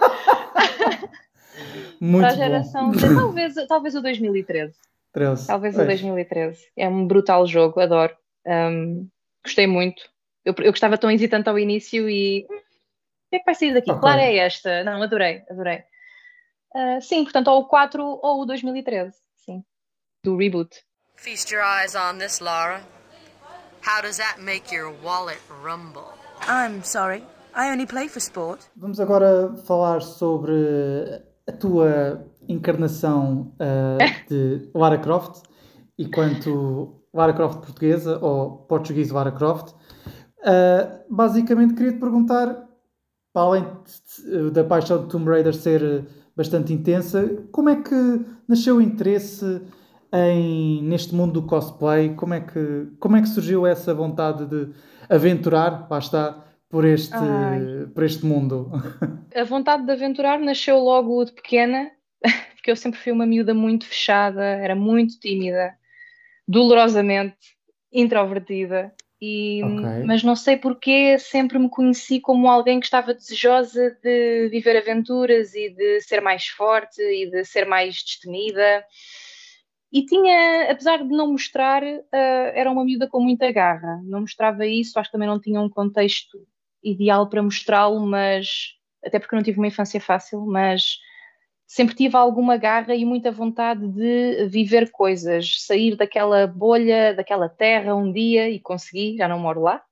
Para a Muito bom. geração Z, talvez, talvez o dois mil e treze. treze. Talvez o Pois. dois mil e treze. É um brutal jogo, adoro. Um, gostei muito. Eu, eu gostava tão hesitante ao início e hum, o que é que vai sair daqui? Ok. Claro, é esta. Não, adorei, adorei. Uh, sim, portanto, ou o quatro ou o dois mil e treze. Sim, do reboot. Feast your eyes on this, Laura. How does that make your wallet rumble? I'm sorry. I only play for sport. Vamos agora falar sobre a tua encarnação uh, de Lara Croft, enquanto Lara Croft portuguesa ou português Lara Croft. Uh, basicamente, queria-te perguntar, para além de- da paixão de Tomb Raider ser bastante intensa, como é que nasceu o interesse em, neste mundo do cosplay? Como é que, como é que surgiu essa vontade de aventurar, lá está, por este, Ai, por este mundo? a vontade de aventurar nasceu logo de pequena, porque eu sempre fui uma miúda muito fechada, era muito tímida, dolorosamente introvertida. E, Ok, mas não sei porquê, sempre me conheci como alguém que estava desejosa de viver aventuras e de ser mais forte e de ser mais destemida. E tinha, apesar de não mostrar, uh, era uma miúda com muita garra. Não mostrava isso, acho que também não tinha um contexto ideal para mostrá-lo, mas até porque eu não tive uma infância fácil, mas sempre tive alguma garra e muita vontade de viver coisas, sair daquela bolha, daquela terra um dia e consegui, já não moro lá.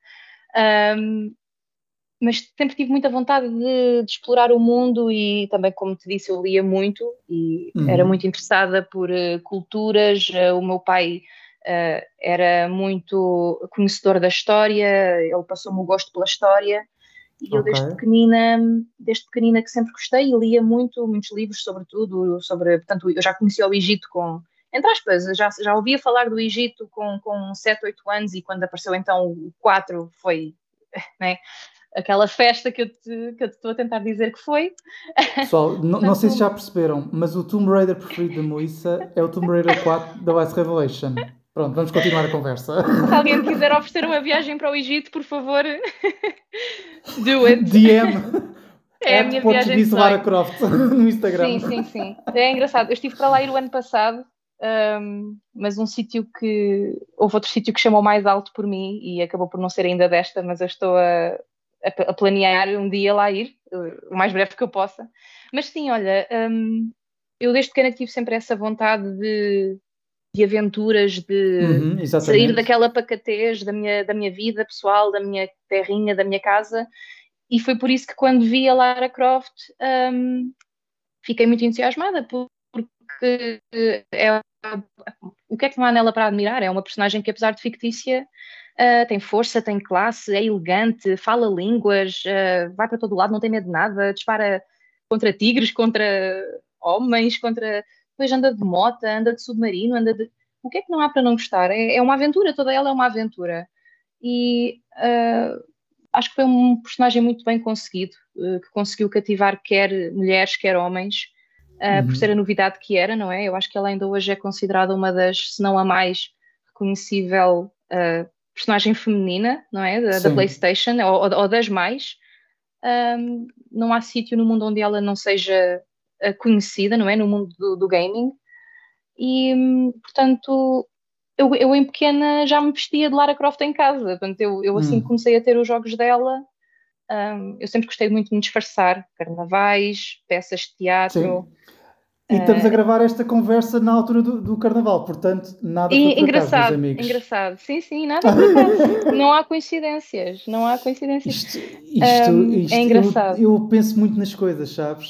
Um, mas sempre tive muita vontade de, de, explorar o mundo e também, como te disse, eu lia muito e era muito uhum. interessada por uh, culturas. Uh, o meu pai uh, era muito conhecedor da história, ele passou-me o gosto pela história. E eu Ok, desde pequenina, desde pequenina que sempre gostei e lia muito, muitos livros sobre tudo, sobre, portanto, eu já conhecia o Egito com, entre aspas, já, já ouvia falar do Egito com, com sete, oito anos e quando apareceu então o quatro foi, né, aquela festa que eu te, que eu te estou a tentar dizer que foi. Pessoal, não, Portanto, não sei se já perceberam, mas o Tomb Raider preferido da Melissa é o Tomb Raider quatro da Last Revelation. Pronto, vamos continuar a conversa. Se alguém me quiser oferecer uma viagem para o Egito, por favor, do it. D M. É a minha viagem de Lara Croft no Instagram. Sim, sim, sim. É engraçado. Eu estive para lá ir o ano passado, um, mas um sítio que... Houve outro sítio que chamou mais alto por mim e acabou por não ser ainda desta, mas eu estou a, a, a planear um dia lá ir, o mais breve que eu possa. Mas sim, olha, um, eu desde pequena tive sempre essa vontade de, de aventuras, de uhum, sair daquela pacatez da minha, da minha vida pessoal, da minha terrinha, da minha casa. E foi por isso que quando vi a Lara Croft um, fiquei muito entusiasmada, porque é, o que é que não há nela para admirar? É uma personagem que, apesar de fictícia, uh, tem força, tem classe, é elegante, fala línguas, uh, vai para todo lado, não tem medo de nada, dispara contra tigres, contra homens, contra... depois anda de moto, anda de submarino, anda de... O que é que não há para não gostar? É, é uma aventura, toda ela é uma aventura. E... Uh, acho que foi um personagem muito bem conseguido, que conseguiu cativar quer mulheres, quer homens, uh, uhum. por ser a novidade que era, não é? Eu acho que ela ainda hoje é considerada uma das, se não a mais reconhecível uh, personagem feminina, não é? Da, da PlayStation, ou, ou das mais. Um, não há sítio no mundo onde ela não seja uh, conhecida, não é? No mundo do, do gaming. E, um, portanto... Eu, eu em pequena já me vestia de Lara Croft em casa, portanto eu, eu assim hum. comecei a ter os jogos dela, um, eu sempre gostei muito de me disfarçar, carnavais, peças de teatro. Sim. E uh, estamos a gravar esta conversa na altura do, do carnaval, portanto nada foi por engraçado, acaso, meus amigos. Engraçado, sim, sim, nada por acaso, não há coincidências, não há coincidências. Isto, isto, um, isto é engraçado. Eu, eu penso muito nas coisas, sabes?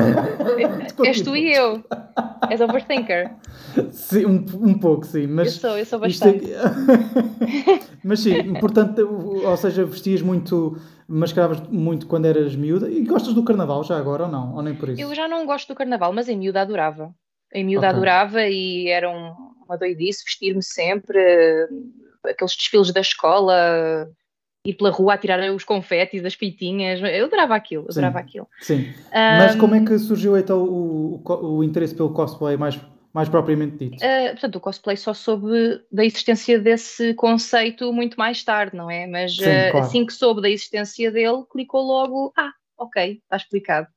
És tu e eu, és overthinker. Sim, um, um pouco, sim. Mas eu sou, eu sou bastante. É... mas sim, portanto, ou seja, vestias muito, mascaravas muito quando eras miúda. E gostas do carnaval já agora ou não? Ou nem por isso? Eu já não gosto do carnaval, mas em miúda adorava. Em miúda okay. adorava e era um, uma doidice vestir-me sempre, aqueles desfiles da escola, ir pela rua a tirar os confetes, as pitinhas. Eu adorava aquilo, adorava sim, aquilo. Sim, um, mas como é que surgiu então o, o, o interesse pelo cosplay mais... mais propriamente dito? Uh, portanto, o cosplay só soube da existência desse conceito muito mais tarde, não é? Mas Sim, uh, claro. assim que soube da existência dele, clicou logo, ah, ok, está explicado.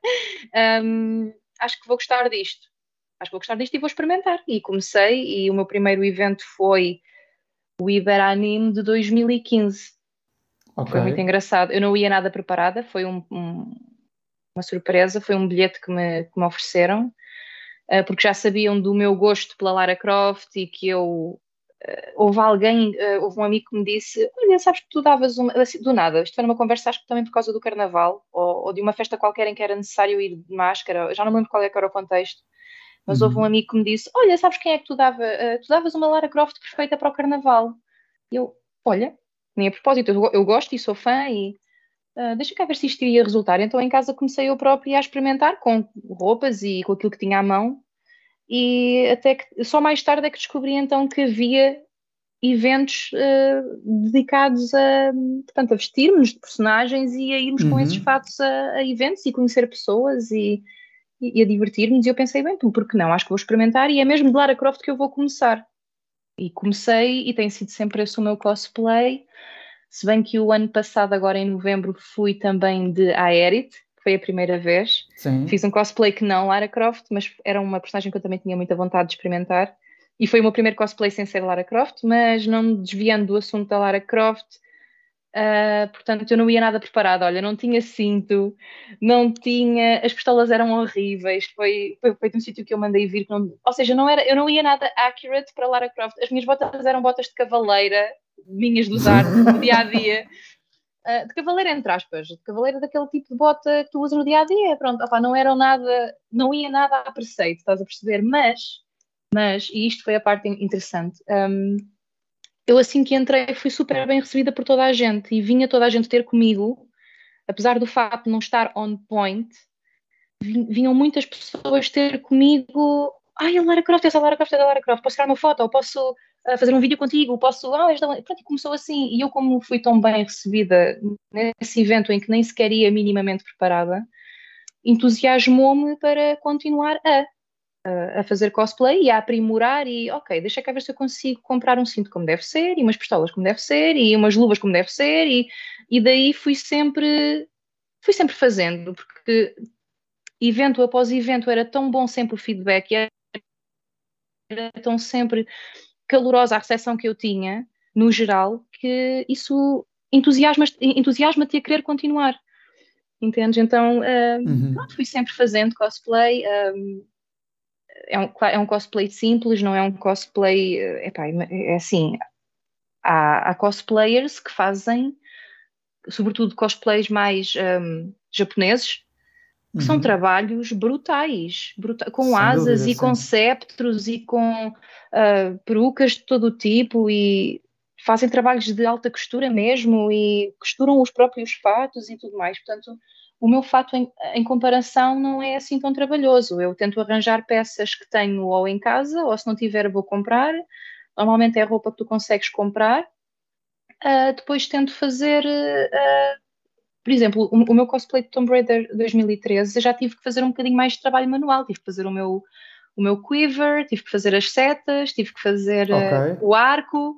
um, acho que vou gostar disto. Acho que vou gostar disto e vou experimentar. E comecei, e o meu primeiro evento foi o Iberanime de dois mil e quinze. Okay. Foi muito engraçado. Eu não ia nada preparada, foi um, um, uma surpresa, foi um bilhete que me, que me ofereceram. Porque já sabiam do meu gosto pela Lara Croft e que eu... Uh, houve alguém, uh, houve um amigo que me disse, olha, sabes que tu davas uma... Assim, do nada, isto foi numa conversa, acho que também por causa do carnaval, ou, ou de uma festa qualquer em que era necessário ir de máscara, já não me lembro qual é que era o contexto, mas uhum. houve um amigo que me disse, olha, sabes quem é que tu dava? Uh, tu davas uma Lara Croft perfeita para o carnaval. E eu, olha, nem a propósito, eu, eu gosto e sou fã e... Uh, deixa cá ver se isto iria resultar. Então em casa comecei eu própria a experimentar com roupas e com aquilo que tinha à mão, e até que só mais tarde é que descobri então que havia eventos uh, dedicados a, portanto, a vestirmos de personagens e a irmos uhum. com esses fatos a, a eventos e conhecer pessoas e, e, e a divertir-nos, e eu pensei, bem, por que não? Acho que vou experimentar, e é mesmo de Lara Croft que eu vou começar. E comecei, e tem sido sempre esse o meu cosplay. Se bem que o ano passado, agora em novembro, fui também de Aerith, que foi a primeira vez. Sim. Fiz um cosplay que não Lara Croft, mas era uma personagem que eu também tinha muita vontade de experimentar. E foi o meu primeiro cosplay sem ser Lara Croft, mas não me desviando do assunto da Lara Croft. Uh, portanto, eu não ia nada preparada. Olha, não tinha cinto, não tinha... As pistolas eram horríveis. Foi, foi, foi de um sítio que eu mandei vir. Que não... Ou seja, não era, eu não ia nada accurate para Lara Croft. As minhas botas eram botas de cavaleira, minhas de usar no dia-a-dia, uh, de cavaleira entre aspas, de cavaleira daquele tipo de bota que tu usas no dia-a-dia, pronto, opa, não eram nada, não ia nada a preceito, estás a perceber, mas, mas, e isto foi a parte interessante, um, eu assim que entrei fui super bem recebida por toda a gente, e vinha toda a gente ter comigo, apesar do facto de não estar on point, vinham muitas pessoas ter comigo, ai, a Lara Croft, essa Lara Croft é da Lara Croft, posso tirar uma foto, ou posso... a fazer um vídeo contigo, posso, ah, esta... Pronto, e começou assim, e eu como fui tão bem recebida nesse evento em que nem sequer ia minimamente preparada, entusiasmou-me para continuar a, a fazer cosplay e a aprimorar e, ok, deixa cá ver se eu consigo comprar um cinto como deve ser, e umas pistolas como deve ser, e umas luvas como deve ser, e, e daí fui sempre, fui sempre fazendo, porque evento após evento era tão bom sempre o feedback, e era tão sempre calorosa a recepção que eu tinha, no geral, que isso entusiasma-te entusiasma-te a querer continuar. Entendes? Então, um, Uhum. pronto, fui sempre fazendo cosplay. Um, é, um, é um cosplay simples, não é um cosplay. Epá, é assim, há, há cosplayers que fazem, sobretudo cosplays mais um, japoneses, que são Uhum. trabalhos brutais, bruta com Sem asas dúvida, e com sim. sceptros e com uh, perucas de todo o tipo e fazem trabalhos de alta costura mesmo e costuram os próprios fatos e tudo mais. Portanto, o meu fato em, em comparação não é assim tão trabalhoso. Eu tento arranjar peças que tenho ou em casa ou se não tiver vou comprar. Normalmente é roupa que tu consegues comprar. Uh, depois tento fazer... Uh, por exemplo, o, o meu cosplay de Tomb Raider dois mil e treze, eu já tive que fazer um bocadinho mais de trabalho manual. Tive que fazer o meu, o meu quiver, tive que fazer as setas, tive que fazer Ok. uh, o arco,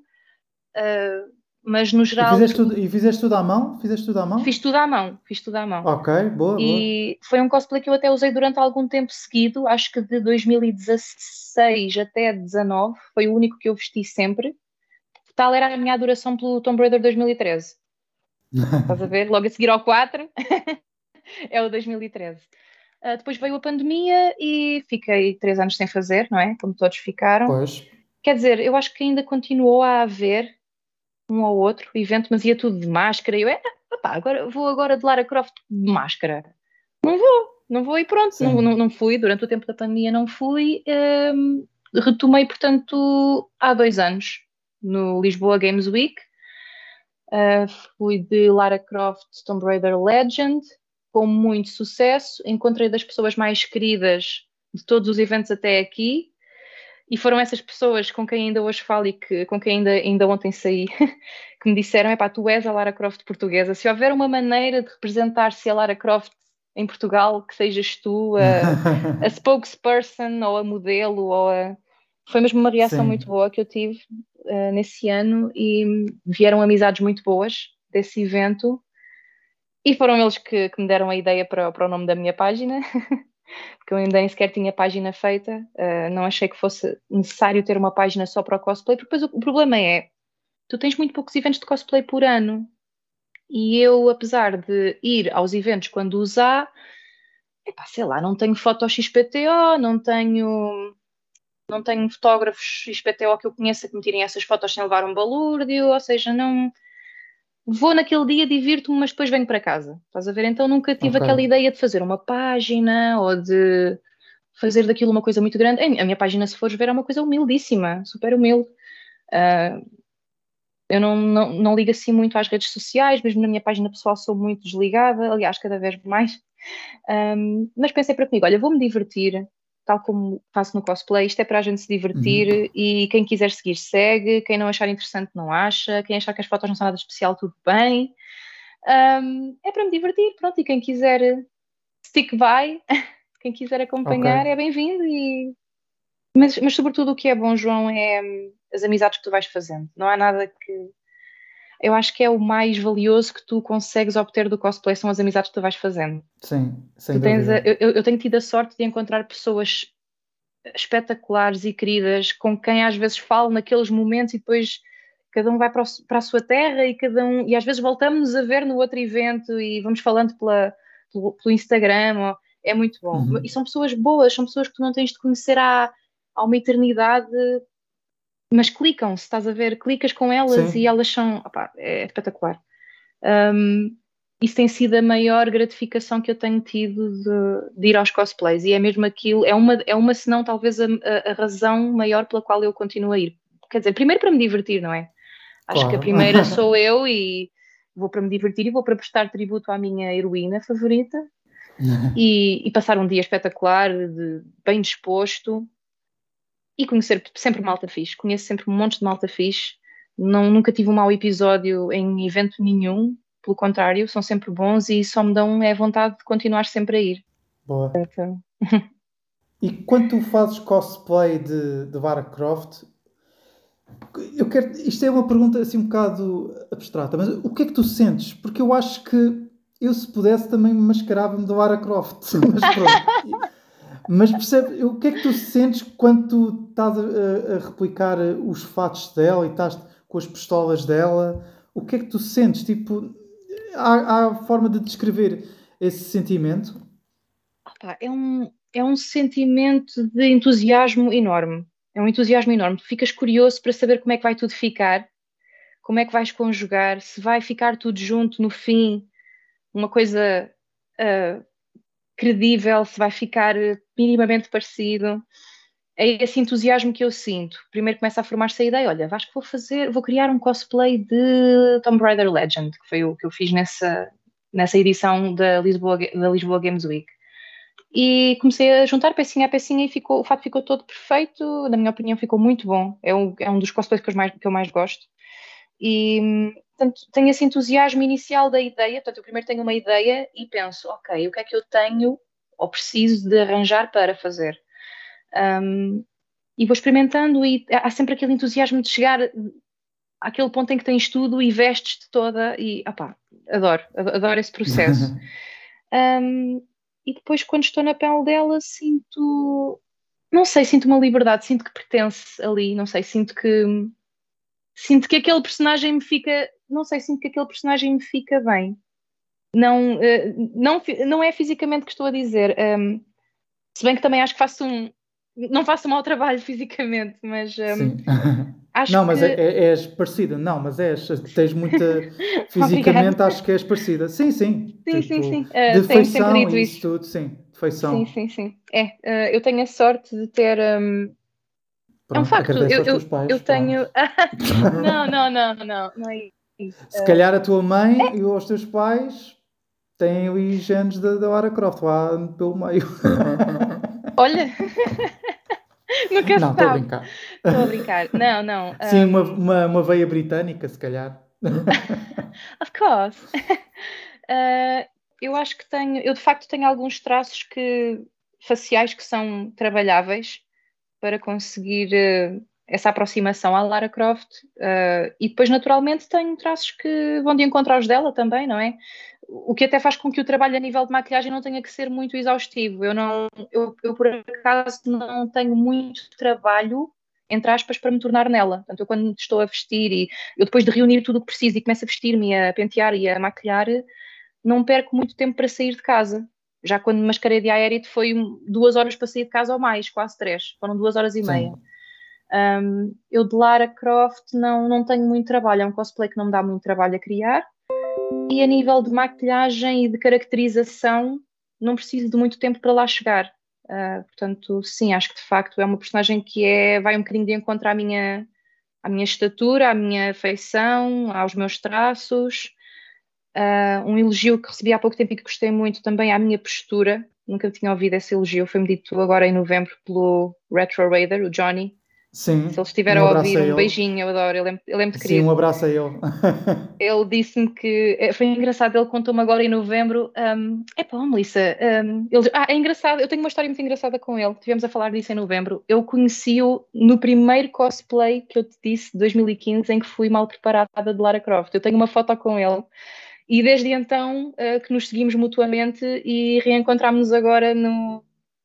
uh, mas no E geral fizeste tu- tudo, e fizeste tudo à mão? Fizeste tudo à fiz mão? tudo à mão, fiz tudo à mão. Ok, boa, boa. E foi um cosplay que eu até usei durante algum tempo seguido, acho que de dois mil e dezasseis até dezanove, foi o único que eu vesti sempre. Tal era a minha adoração pelo Tomb Raider dois mil e treze. Estás a ver? Logo a seguir ao quatro, é o dois mil e treze. Uh, depois veio a pandemia e fiquei três anos sem fazer, não é? Como todos ficaram. Pois. Quer dizer, eu acho que ainda continuou a haver um ou outro evento, mas ia tudo de máscara. E eu, é, opá, agora, vou agora de Lara Croft de máscara. Não vou, não vou e pronto. Não, não, Sim. não fui, durante o tempo da pandemia não fui. Um, retomei, portanto, há dois anos, no Lisboa Games Week. Uh, fui de Lara Croft Tomb Raider Legend, com muito sucesso. Encontrei das pessoas mais queridas de todos os eventos até aqui. E foram essas pessoas com quem ainda hoje falo e que, com quem ainda, ainda ontem saí, que me disseram, epá, tu és a Lara Croft portuguesa. Se houver uma maneira de representar-se a Lara Croft em Portugal, que sejas tu a, a spokesperson ou a modelo, ou a... Foi mesmo uma reação muito Sim. boa que eu tive uh, nesse ano e vieram amizades muito boas desse evento. E foram eles que, que me deram a ideia para, para o nome da minha página, porque eu ainda nem sequer tinha página feita, uh, não achei que fosse necessário ter uma página só para o cosplay, porque depois o, o problema é, tu tens muito poucos eventos de cosplay por ano, e eu, apesar de ir aos eventos quando os há, epá, sei lá, não tenho fotos X P T O, não tenho, não tenho fotógrafos X P T O que eu conheça que me tirem essas fotos sem levar um balúrdio, ou seja, não... Vou naquele dia, divirto-me, mas depois venho para casa. Estás a ver? Então nunca tive Ok. aquela ideia de fazer uma página ou de fazer daquilo uma coisa muito grande. A minha página, se fores ver, é uma coisa humildíssima, super humilde. Uh, eu não, não, não ligo assim muito às redes sociais, mesmo na minha página pessoal sou muito desligada, aliás, cada vez mais. Um, mas pensei para comigo, olha, vou-me divertir, tal como faço no cosplay, isto é para a gente se Uhum. divertir e quem quiser seguir, segue, quem não achar interessante, não acha, quem achar que as fotos não são nada especial, tudo bem. Um, é para me divertir, pronto, e quem quiser stick by, quem quiser Ok. acompanhar é bem-vindo e mas, mas sobretudo o que é bom, João, é hum, as amizades que tu vais fazendo. Não há nada que. Eu acho que é o mais valioso que tu consegues obter do cosplay são as amizades que tu vais fazendo. Sim, Tu sem tens a- dúvida. eu, eu- eu tenho tido a sorte de encontrar pessoas espetaculares e queridas com quem às vezes falo naqueles momentos e depois cada um vai para, o- para a sua terra e cada um e às vezes voltamos-nos a ver no outro evento e vamos falando pela, pelo, pelo Instagram. Ou- é muito bom. E Uhum. são pessoas boas, são pessoas que tu não tens de conhecer há, há uma eternidade, mas clicam, se estás a ver, clicas com elas e Sim. elas são, opá, é espetacular. Um, isso tem sido a maior gratificação que eu tenho tido de, de ir aos cosplays e é mesmo aquilo, é uma, é uma se não talvez a, a, a razão maior pela qual eu continuo a ir. Quer dizer, primeiro para me divertir, não é? Acho que a Claro. primeira sou eu e vou para me divertir e vou para prestar tributo à minha heroína favorita e, e passar um dia espetacular, de, bem disposto. e conhecer sempre malta fixe. Conheço sempre um monte de malta fixe. Não, nunca tive um mau episódio em evento nenhum. Pelo contrário, são sempre bons e só me dão é vontade de continuar sempre a ir. Boa. Então... E quando tu fazes cosplay de, de Lara Croft, eu quero, isto é uma pergunta assim um bocado abstrata, mas o que é que tu sentes? Porque eu acho que eu, se pudesse, também me mascarava-me de Lara Croft. Mas pronto. Mas percebe, o que é que tu sentes quando tu estás a, a replicar os fatos dela e estás com as pistolas dela? O que é que tu sentes? Tipo, há, há forma de descrever esse sentimento? Opa, é um, é um sentimento de entusiasmo enorme. É um entusiasmo enorme. Tu ficas curioso para saber como é que vai tudo ficar, como é que vais conjugar, se vai ficar tudo junto no fim, uma coisa uh, credível, se vai ficar minimamente parecido. É esse entusiasmo que eu sinto. Primeiro começa a formar-se a ideia, olha, acho que vou fazer, vou criar um cosplay de Tomb Raider Legend, que foi o que eu fiz nessa, nessa edição da Lisboa, da Lisboa Games Week. E comecei a juntar pecinha a pecinha e ficou, o fato ficou todo perfeito, na minha opinião ficou muito bom. É um, é um dos cosplays que eu mais, que eu mais gosto. E, portanto, tenho esse entusiasmo inicial da ideia. Portanto, eu primeiro tenho uma ideia e penso, ok, o que é que eu tenho ou preciso de arranjar para fazer? Um, e vou experimentando e há sempre aquele entusiasmo de chegar àquele ponto em que tens tudo e vestes-te toda e, opá, adoro, adoro esse processo. um, e depois quando estou na pele dela sinto, não sei, sinto uma liberdade, sinto que pertence ali, não sei, sinto que sinto que aquele personagem me fica, não sei, sinto que aquele personagem me fica bem. Não, uh, não, não é fisicamente que estou a dizer, um, se bem que também acho que faço um não faço um mau trabalho fisicamente, mas um, acho não, mas que... é, é, és parecida. Não, mas és, tens muita... Fisicamente acho que és parecida. Sim, sim. Sim, tipo, sim, sim. Uh, de tenho sempre feição dito e isso. isso tudo, sim. De feição. Sim, sim, sim. É, uh, eu tenho a sorte de ter... Um... Pronto, é um facto. agradece Eu, aos eu, teus pais. eu tenho... não, não, não, não. Não é isso. Se calhar a tua mãe é... e os teus pais têm ali genes da, da Lara Croft lá pelo meio. Olha... Nunca não, se estou a sabe. brincar. Estou a brincar. Não, não. Sim, Um... uma, uma, uma veia britânica, se calhar. Of course. Uh, eu acho que tenho... Eu, de facto, tenho alguns traços que... faciais que são trabalháveis para conseguir uh, essa aproximação à Lara Croft. Uh, e depois, naturalmente, tenho traços que vão de encontro aos dela também, não é? O que até faz com que o trabalho a nível de maquilhagem não tenha que ser muito exaustivo. Eu, não, eu, eu por acaso, não tenho muito trabalho, entre aspas, para me tornar nela. Portanto, eu quando estou a vestir e eu depois de reunir tudo o que preciso e começo a vestir-me, a pentear e a maquilhar, não perco muito tempo para sair de casa. Já quando me mascarei de Aerith foi duas horas para sair de casa ou mais, quase três. Foram duas horas e meia. Um, eu de Lara Croft não, não tenho muito trabalho. É um cosplay que não me dá muito trabalho a criar. E a nível de maquilhagem e de caracterização, não preciso de muito tempo para lá chegar. Uh, portanto, sim, acho que de facto é uma personagem que é, vai um bocadinho de encontro à minha, à minha estatura, à minha feição, aos meus traços. Uh, um elogio que recebi há pouco tempo e que gostei muito também à minha postura. Nunca tinha ouvido esse elogio, foi-me dito agora em novembro pelo Retro Raider, o Johnny. Sim, se ele estiver um a abraço ouvir, a um ele. beijinho, eu adoro, eu lembro, eu lembro de Sim, um abraço a ele. Ele disse-me que, foi engraçado, ele contou-me agora em novembro, um, epá, Melissa, um, ele, ah, é engraçado, eu tenho uma história muito engraçada com ele, tivemos a falar disso em novembro, eu conheci-o no primeiro cosplay que eu te disse, de dois mil e quinze, em que fui mal preparada de Lara Croft, eu tenho uma foto com ele, e desde então uh, que nos seguimos mutuamente e reencontrámos-nos agora no,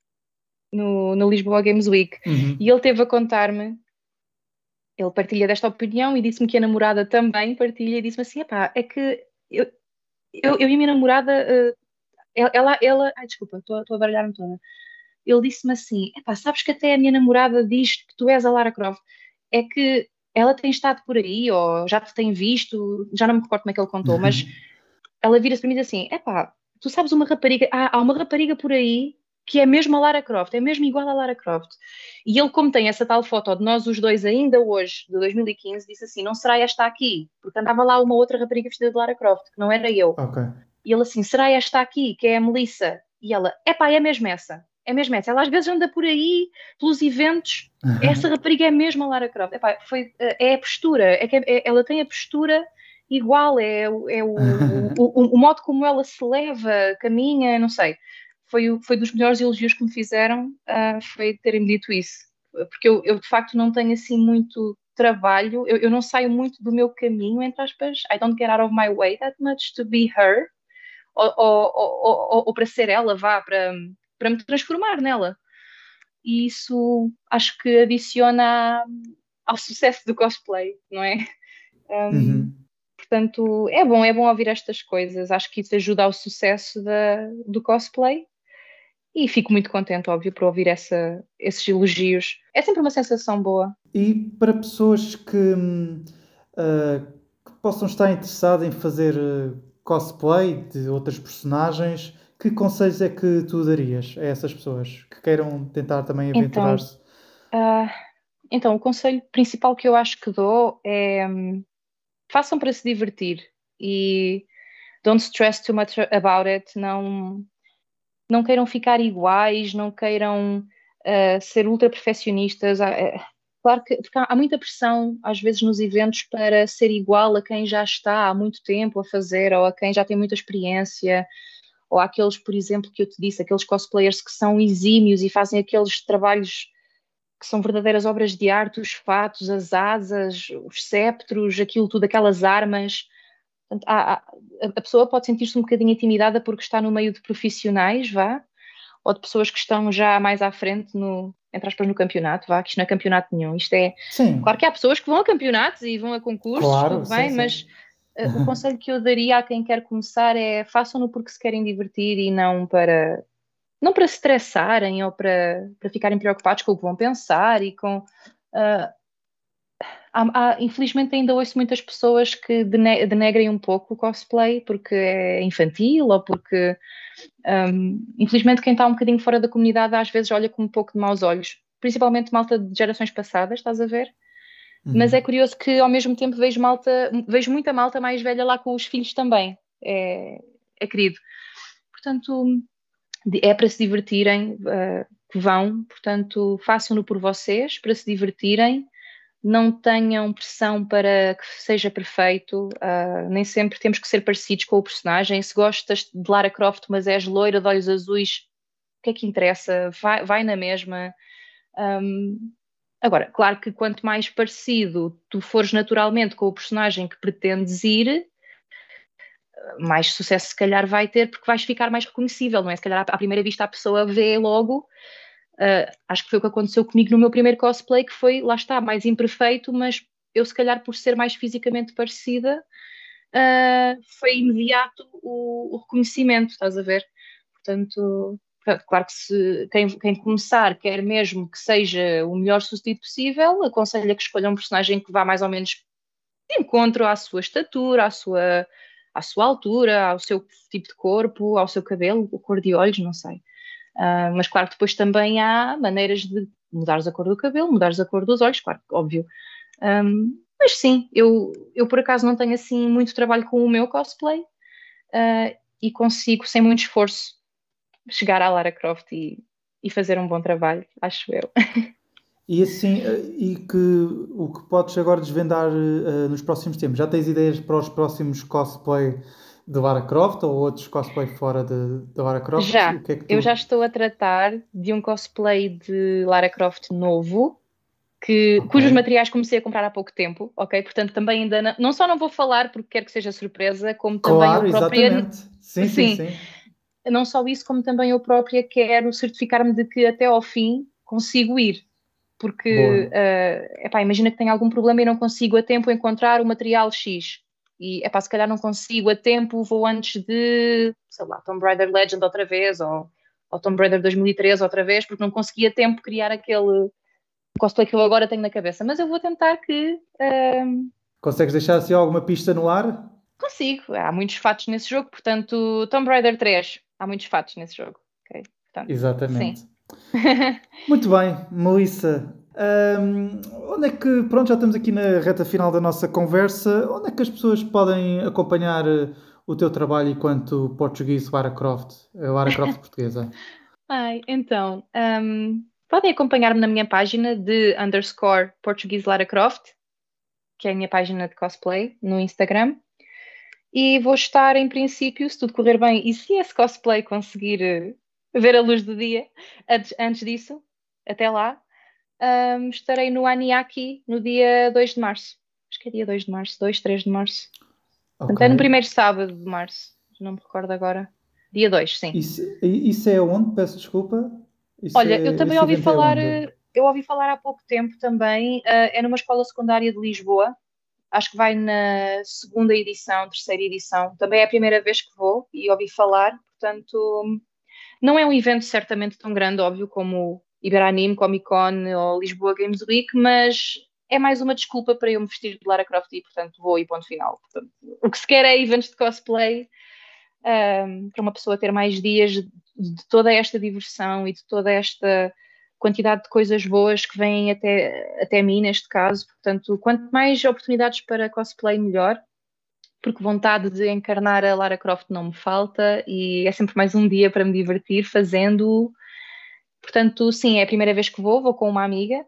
no, no Lisboa Games Week, uhum. e ele teve a contar-me. Ele partilha desta opinião e disse-me que a namorada também partilha e disse-me assim, epá, é que eu, eu, eu e a minha namorada, uh, ela, ela, ai desculpa, estou a baralhar-me toda. Ele disse-me assim, epá, sabes que até a minha namorada diz que tu és a Lara Croft, é que ela tem estado por aí, ou já te tem visto, já não me recordo como é que ele contou, mas ela vira-se para mim e diz assim, epá, tu sabes uma rapariga, há, há uma rapariga por aí que é mesmo a Lara Croft, é mesmo igual a Lara Croft. E ele, como tem essa tal foto de nós os dois ainda hoje, de dois mil e quinze, disse assim, não será esta aqui? Porque andava lá uma outra rapariga vestida de Lara Croft, que não era eu. Okay. E ele assim, será esta aqui, que é a Melissa? E ela, epá, é mesmo essa. é mesmo essa. Ela às vezes anda por aí, pelos eventos, essa rapariga é mesmo a Lara Croft. Epá, foi, é a postura, é que é, ela tem a postura igual, é, é o, o, o, o modo como ela se leva, caminha, não sei. Foi, foi dos melhores elogios que me fizeram, uh, foi terem-me dito isso. Porque eu, eu, de facto, não tenho assim muito trabalho, eu, eu não saio muito do meu caminho, entre aspas. I don't get out of my way that much to be her. Ou, ou, ou, ou, ou para ser ela, vá, para, para me transformar nela. E isso acho que adiciona ao sucesso do cosplay, não é? Um, Uhum. Portanto, é bom, é bom ouvir estas coisas. Acho que isso ajuda ao sucesso da, do cosplay. E fico muito contente, óbvio, por ouvir essa, esses elogios. É sempre uma sensação boa. E para pessoas que, uh, que possam estar interessadas em fazer uh, cosplay de outras personagens, que conselhos é que tu darias a essas pessoas que queiram tentar também aventurar-se? Então, uh, então, o conselho principal que eu acho que dou é um, façam para se divertir e don't stress too much about it. Não, não queiram ficar iguais, não queiram uh, ser ultra perfeccionistas. Uh, claro que há muita pressão, às vezes, nos eventos para ser igual a quem já está há muito tempo a fazer ou a quem já tem muita experiência. Ou aqueles, por exemplo, que eu te disse, aqueles cosplayers que são exímios e fazem aqueles trabalhos que são verdadeiras obras de arte, os fatos, as asas, os cetros, aquilo tudo, aquelas armas. Portanto, há, há, a pessoa pode sentir-se um bocadinho intimidada porque está no meio de profissionais, vá, ou de pessoas que estão já mais à frente no, entre aspas, no campeonato, vá, que isto não é campeonato nenhum. Isto é, sim. Claro que há pessoas que vão a campeonatos e vão a concursos, claro, tudo bem, sim, mas sim. Uh, o conselho que eu daria a quem quer começar é façam-no porque se querem divertir e não para não para se estressarem ou para, para ficarem preocupados com o que vão pensar e com uh, há, há, infelizmente ainda ouço muitas pessoas que dene denegrem um pouco o cosplay porque é infantil ou porque um, infelizmente quem está um bocadinho fora da comunidade às vezes olha com um pouco de maus olhos, principalmente malta de gerações passadas, estás a ver? Mas é curioso que ao mesmo tempo vejo malta, vejo muita malta mais velha lá com os filhos também. É, é querido. Portanto, é para se divertirem uh, que vão. Portanto, façam-no por vocês, para se divertirem. Não tenham pressão para que seja perfeito. Uh, nem sempre temos que ser parecidos com o personagem. Se gostas de Lara Croft, mas és loira de olhos azuis, o que é que interessa? Vai, vai na mesma. Um, Agora, claro que quanto mais parecido tu fores naturalmente com o personagem que pretendes ir, mais sucesso se calhar vai ter, porque vais ficar mais reconhecível, não é? Se calhar à primeira vista a pessoa vê logo, uh, acho que foi o que aconteceu comigo no meu primeiro cosplay, que foi, lá está, mais imperfeito, mas eu se calhar por ser mais fisicamente parecida, uh, foi imediato o, o reconhecimento, estás a ver? Portanto... Claro que se quem, quem começar quer mesmo que seja o melhor sucedido possível, aconselho que escolha um personagem que vá mais ou menos de encontro à sua estatura, à sua, à sua altura, ao seu tipo de corpo, ao seu cabelo, a cor de olhos, não sei. Uh, mas claro que depois também há maneiras de mudares a cor do cabelo, mudares a cor dos olhos, claro, óbvio. Um, mas sim, eu, eu por acaso não tenho assim muito trabalho com o meu cosplay uh, e consigo, sem muito esforço, chegar à Lara Croft e, e fazer um bom trabalho, acho eu. E assim, e que o que podes agora desvendar uh, nos próximos tempos? Já tens ideias para os próximos cosplay de Lara Croft ou outros cosplay fora de, de Lara Croft? Já, o que é que tu... eu já estou a tratar de um cosplay de Lara Croft novo, que, okay. cujos materiais comecei a comprar há pouco tempo, ok? Portanto, também ainda não, não só não vou falar porque quero que seja surpresa, como também claro, eu própria... exatamente. Sim, sim, sim, sim. Não só isso, como também eu própria quero certificar-me de que até ao fim consigo ir. Porque, uh, epá, imagina que tenho algum problema e não consigo a tempo encontrar o material X. E, epá, se calhar não consigo a tempo, vou antes de, sei lá, Tomb Raider Legend outra vez, ou, ou Tomb Raider dois mil e treze outra vez, porque não consegui a tempo criar aquele cosplay que eu agora tenho na cabeça. Mas eu vou tentar que... Uh... Consegues deixar assim alguma pista no ar? Consigo. Há muitos fatos nesse jogo, portanto, Tomb Raider três, há muitos fatos nesse jogo. Okay? Portanto, exatamente. Sim. Muito bem, Melissa. Um, onde é que, pronto, já estamos aqui na reta final da nossa conversa. Onde é que as pessoas podem acompanhar o teu trabalho enquanto português Lara Croft, a Lara Croft portuguesa? Ai, então, um, podem acompanhar-me na minha página de underscore Portuguese Lara Croft, que é a minha página de cosplay no Instagram. E vou estar, em princípio, se tudo correr bem, e se esse cosplay conseguir uh, ver a luz do dia, antes, antes disso, até lá, um, estarei no Aniaki no dia dois de março. Acho que é dia dois de março, dois, três de março. Portanto, é no Ok. primeiro sábado de março. Não me recordo agora. Dia dois, sim. Isso, isso é onde? Peço desculpa. Isso Olha, eu é, também esse ouvi evento é falar, onde? uh, eu ouvi falar há pouco tempo também, uh, é numa escola secundária de Lisboa. Acho que vai na segunda edição, terceira edição. Também é a primeira vez que vou e ouvi falar, portanto, não é um evento certamente tão grande, óbvio, como Iberanime, Comic Con ou Lisboa Games Week, mas é mais uma desculpa para eu me vestir de Lara Croft e, portanto, vou e ponto final. Portanto, o que se quer é eventos de cosplay, um, para uma pessoa ter mais dias de, de toda esta diversão e de toda esta quantidade de coisas boas que vêm até, até mim, neste caso. Portanto, quanto mais oportunidades para cosplay, melhor, porque vontade de encarnar a Lara Croft não me falta e é sempre mais um dia para me divertir fazendo. Portanto, sim, é a primeira vez que vou, vou com uma amiga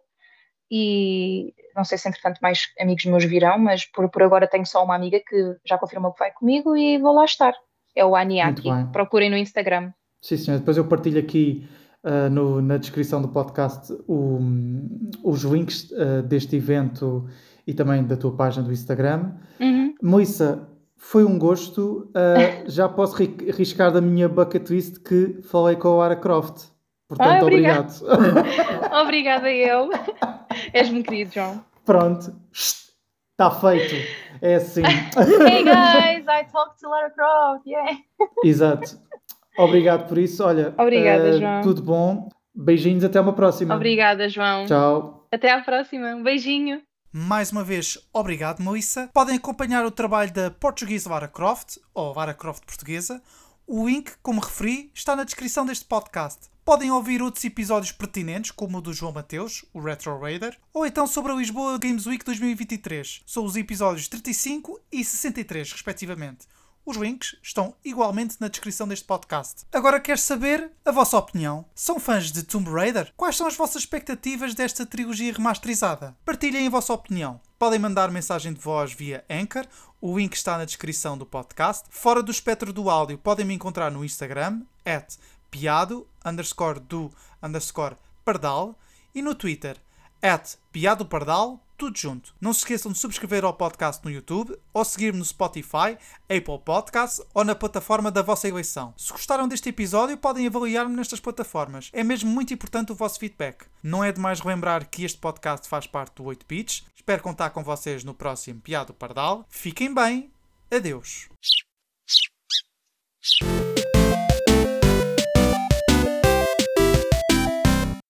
e não sei se entretanto mais amigos meus virão, mas por, por agora tenho só uma amiga que já confirmou que vai comigo e vou lá estar. É o Muito Aniaki, bem. procurem no Instagram. Sim, senhor. Depois eu partilho aqui uh, no- na descrição do podcast o- os links uh, deste evento e também da tua página do Instagram. Uhum. Melissa, foi um gosto. Uh, já posso ri- riscar da minha bucket list que falei com a Lara Croft. Portanto, Ai, obrigada. obrigado. Obrigada eu. És muito querido, João. Pronto. Está feito. É assim. Hey guys, I talked to Lara Croft, yeah. Exato. Obrigado por isso. Olha, Obrigada, uh, João. tudo bom. Beijinhos, até uma próxima. Obrigada, João. Tchau. Até à próxima. Um beijinho. Mais uma vez, obrigado, Melissa. Podem acompanhar o trabalho da Portuguese Lara Croft, ou Lara Croft Portuguesa. O link, como referi, está na descrição deste podcast. Podem ouvir outros episódios pertinentes, como o do João Mateus, o Retro Raider, ou então sobre a Lisboa Games Week dois mil e vinte e três. São os episódios trinta e cinco e sessenta e três, respectivamente. Os links estão igualmente na descrição deste podcast. Agora quero saber a vossa opinião. São fãs de Tomb Raider? Quais são as vossas expectativas desta trilogia remasterizada? Partilhem a vossa opinião. Podem mandar mensagem de voz via Anchor. O link está na descrição do podcast. Fora do espectro do áudio, podem me encontrar no Instagram, at piado, underscore do, underscore pardal, e no Twitter, at piadopardal, tudo junto. Não se esqueçam de subscrever ao podcast no YouTube ou seguir-me no Spotify, Apple Podcasts ou na plataforma da vossa eleição. Se gostaram deste episódio, podem avaliar-me nestas plataformas. É mesmo muito importante o vosso feedback. Não é demais relembrar que este podcast faz parte do oito bits. Espero contar com vocês no próximo Piado Pardal. Fiquem bem. Adeus.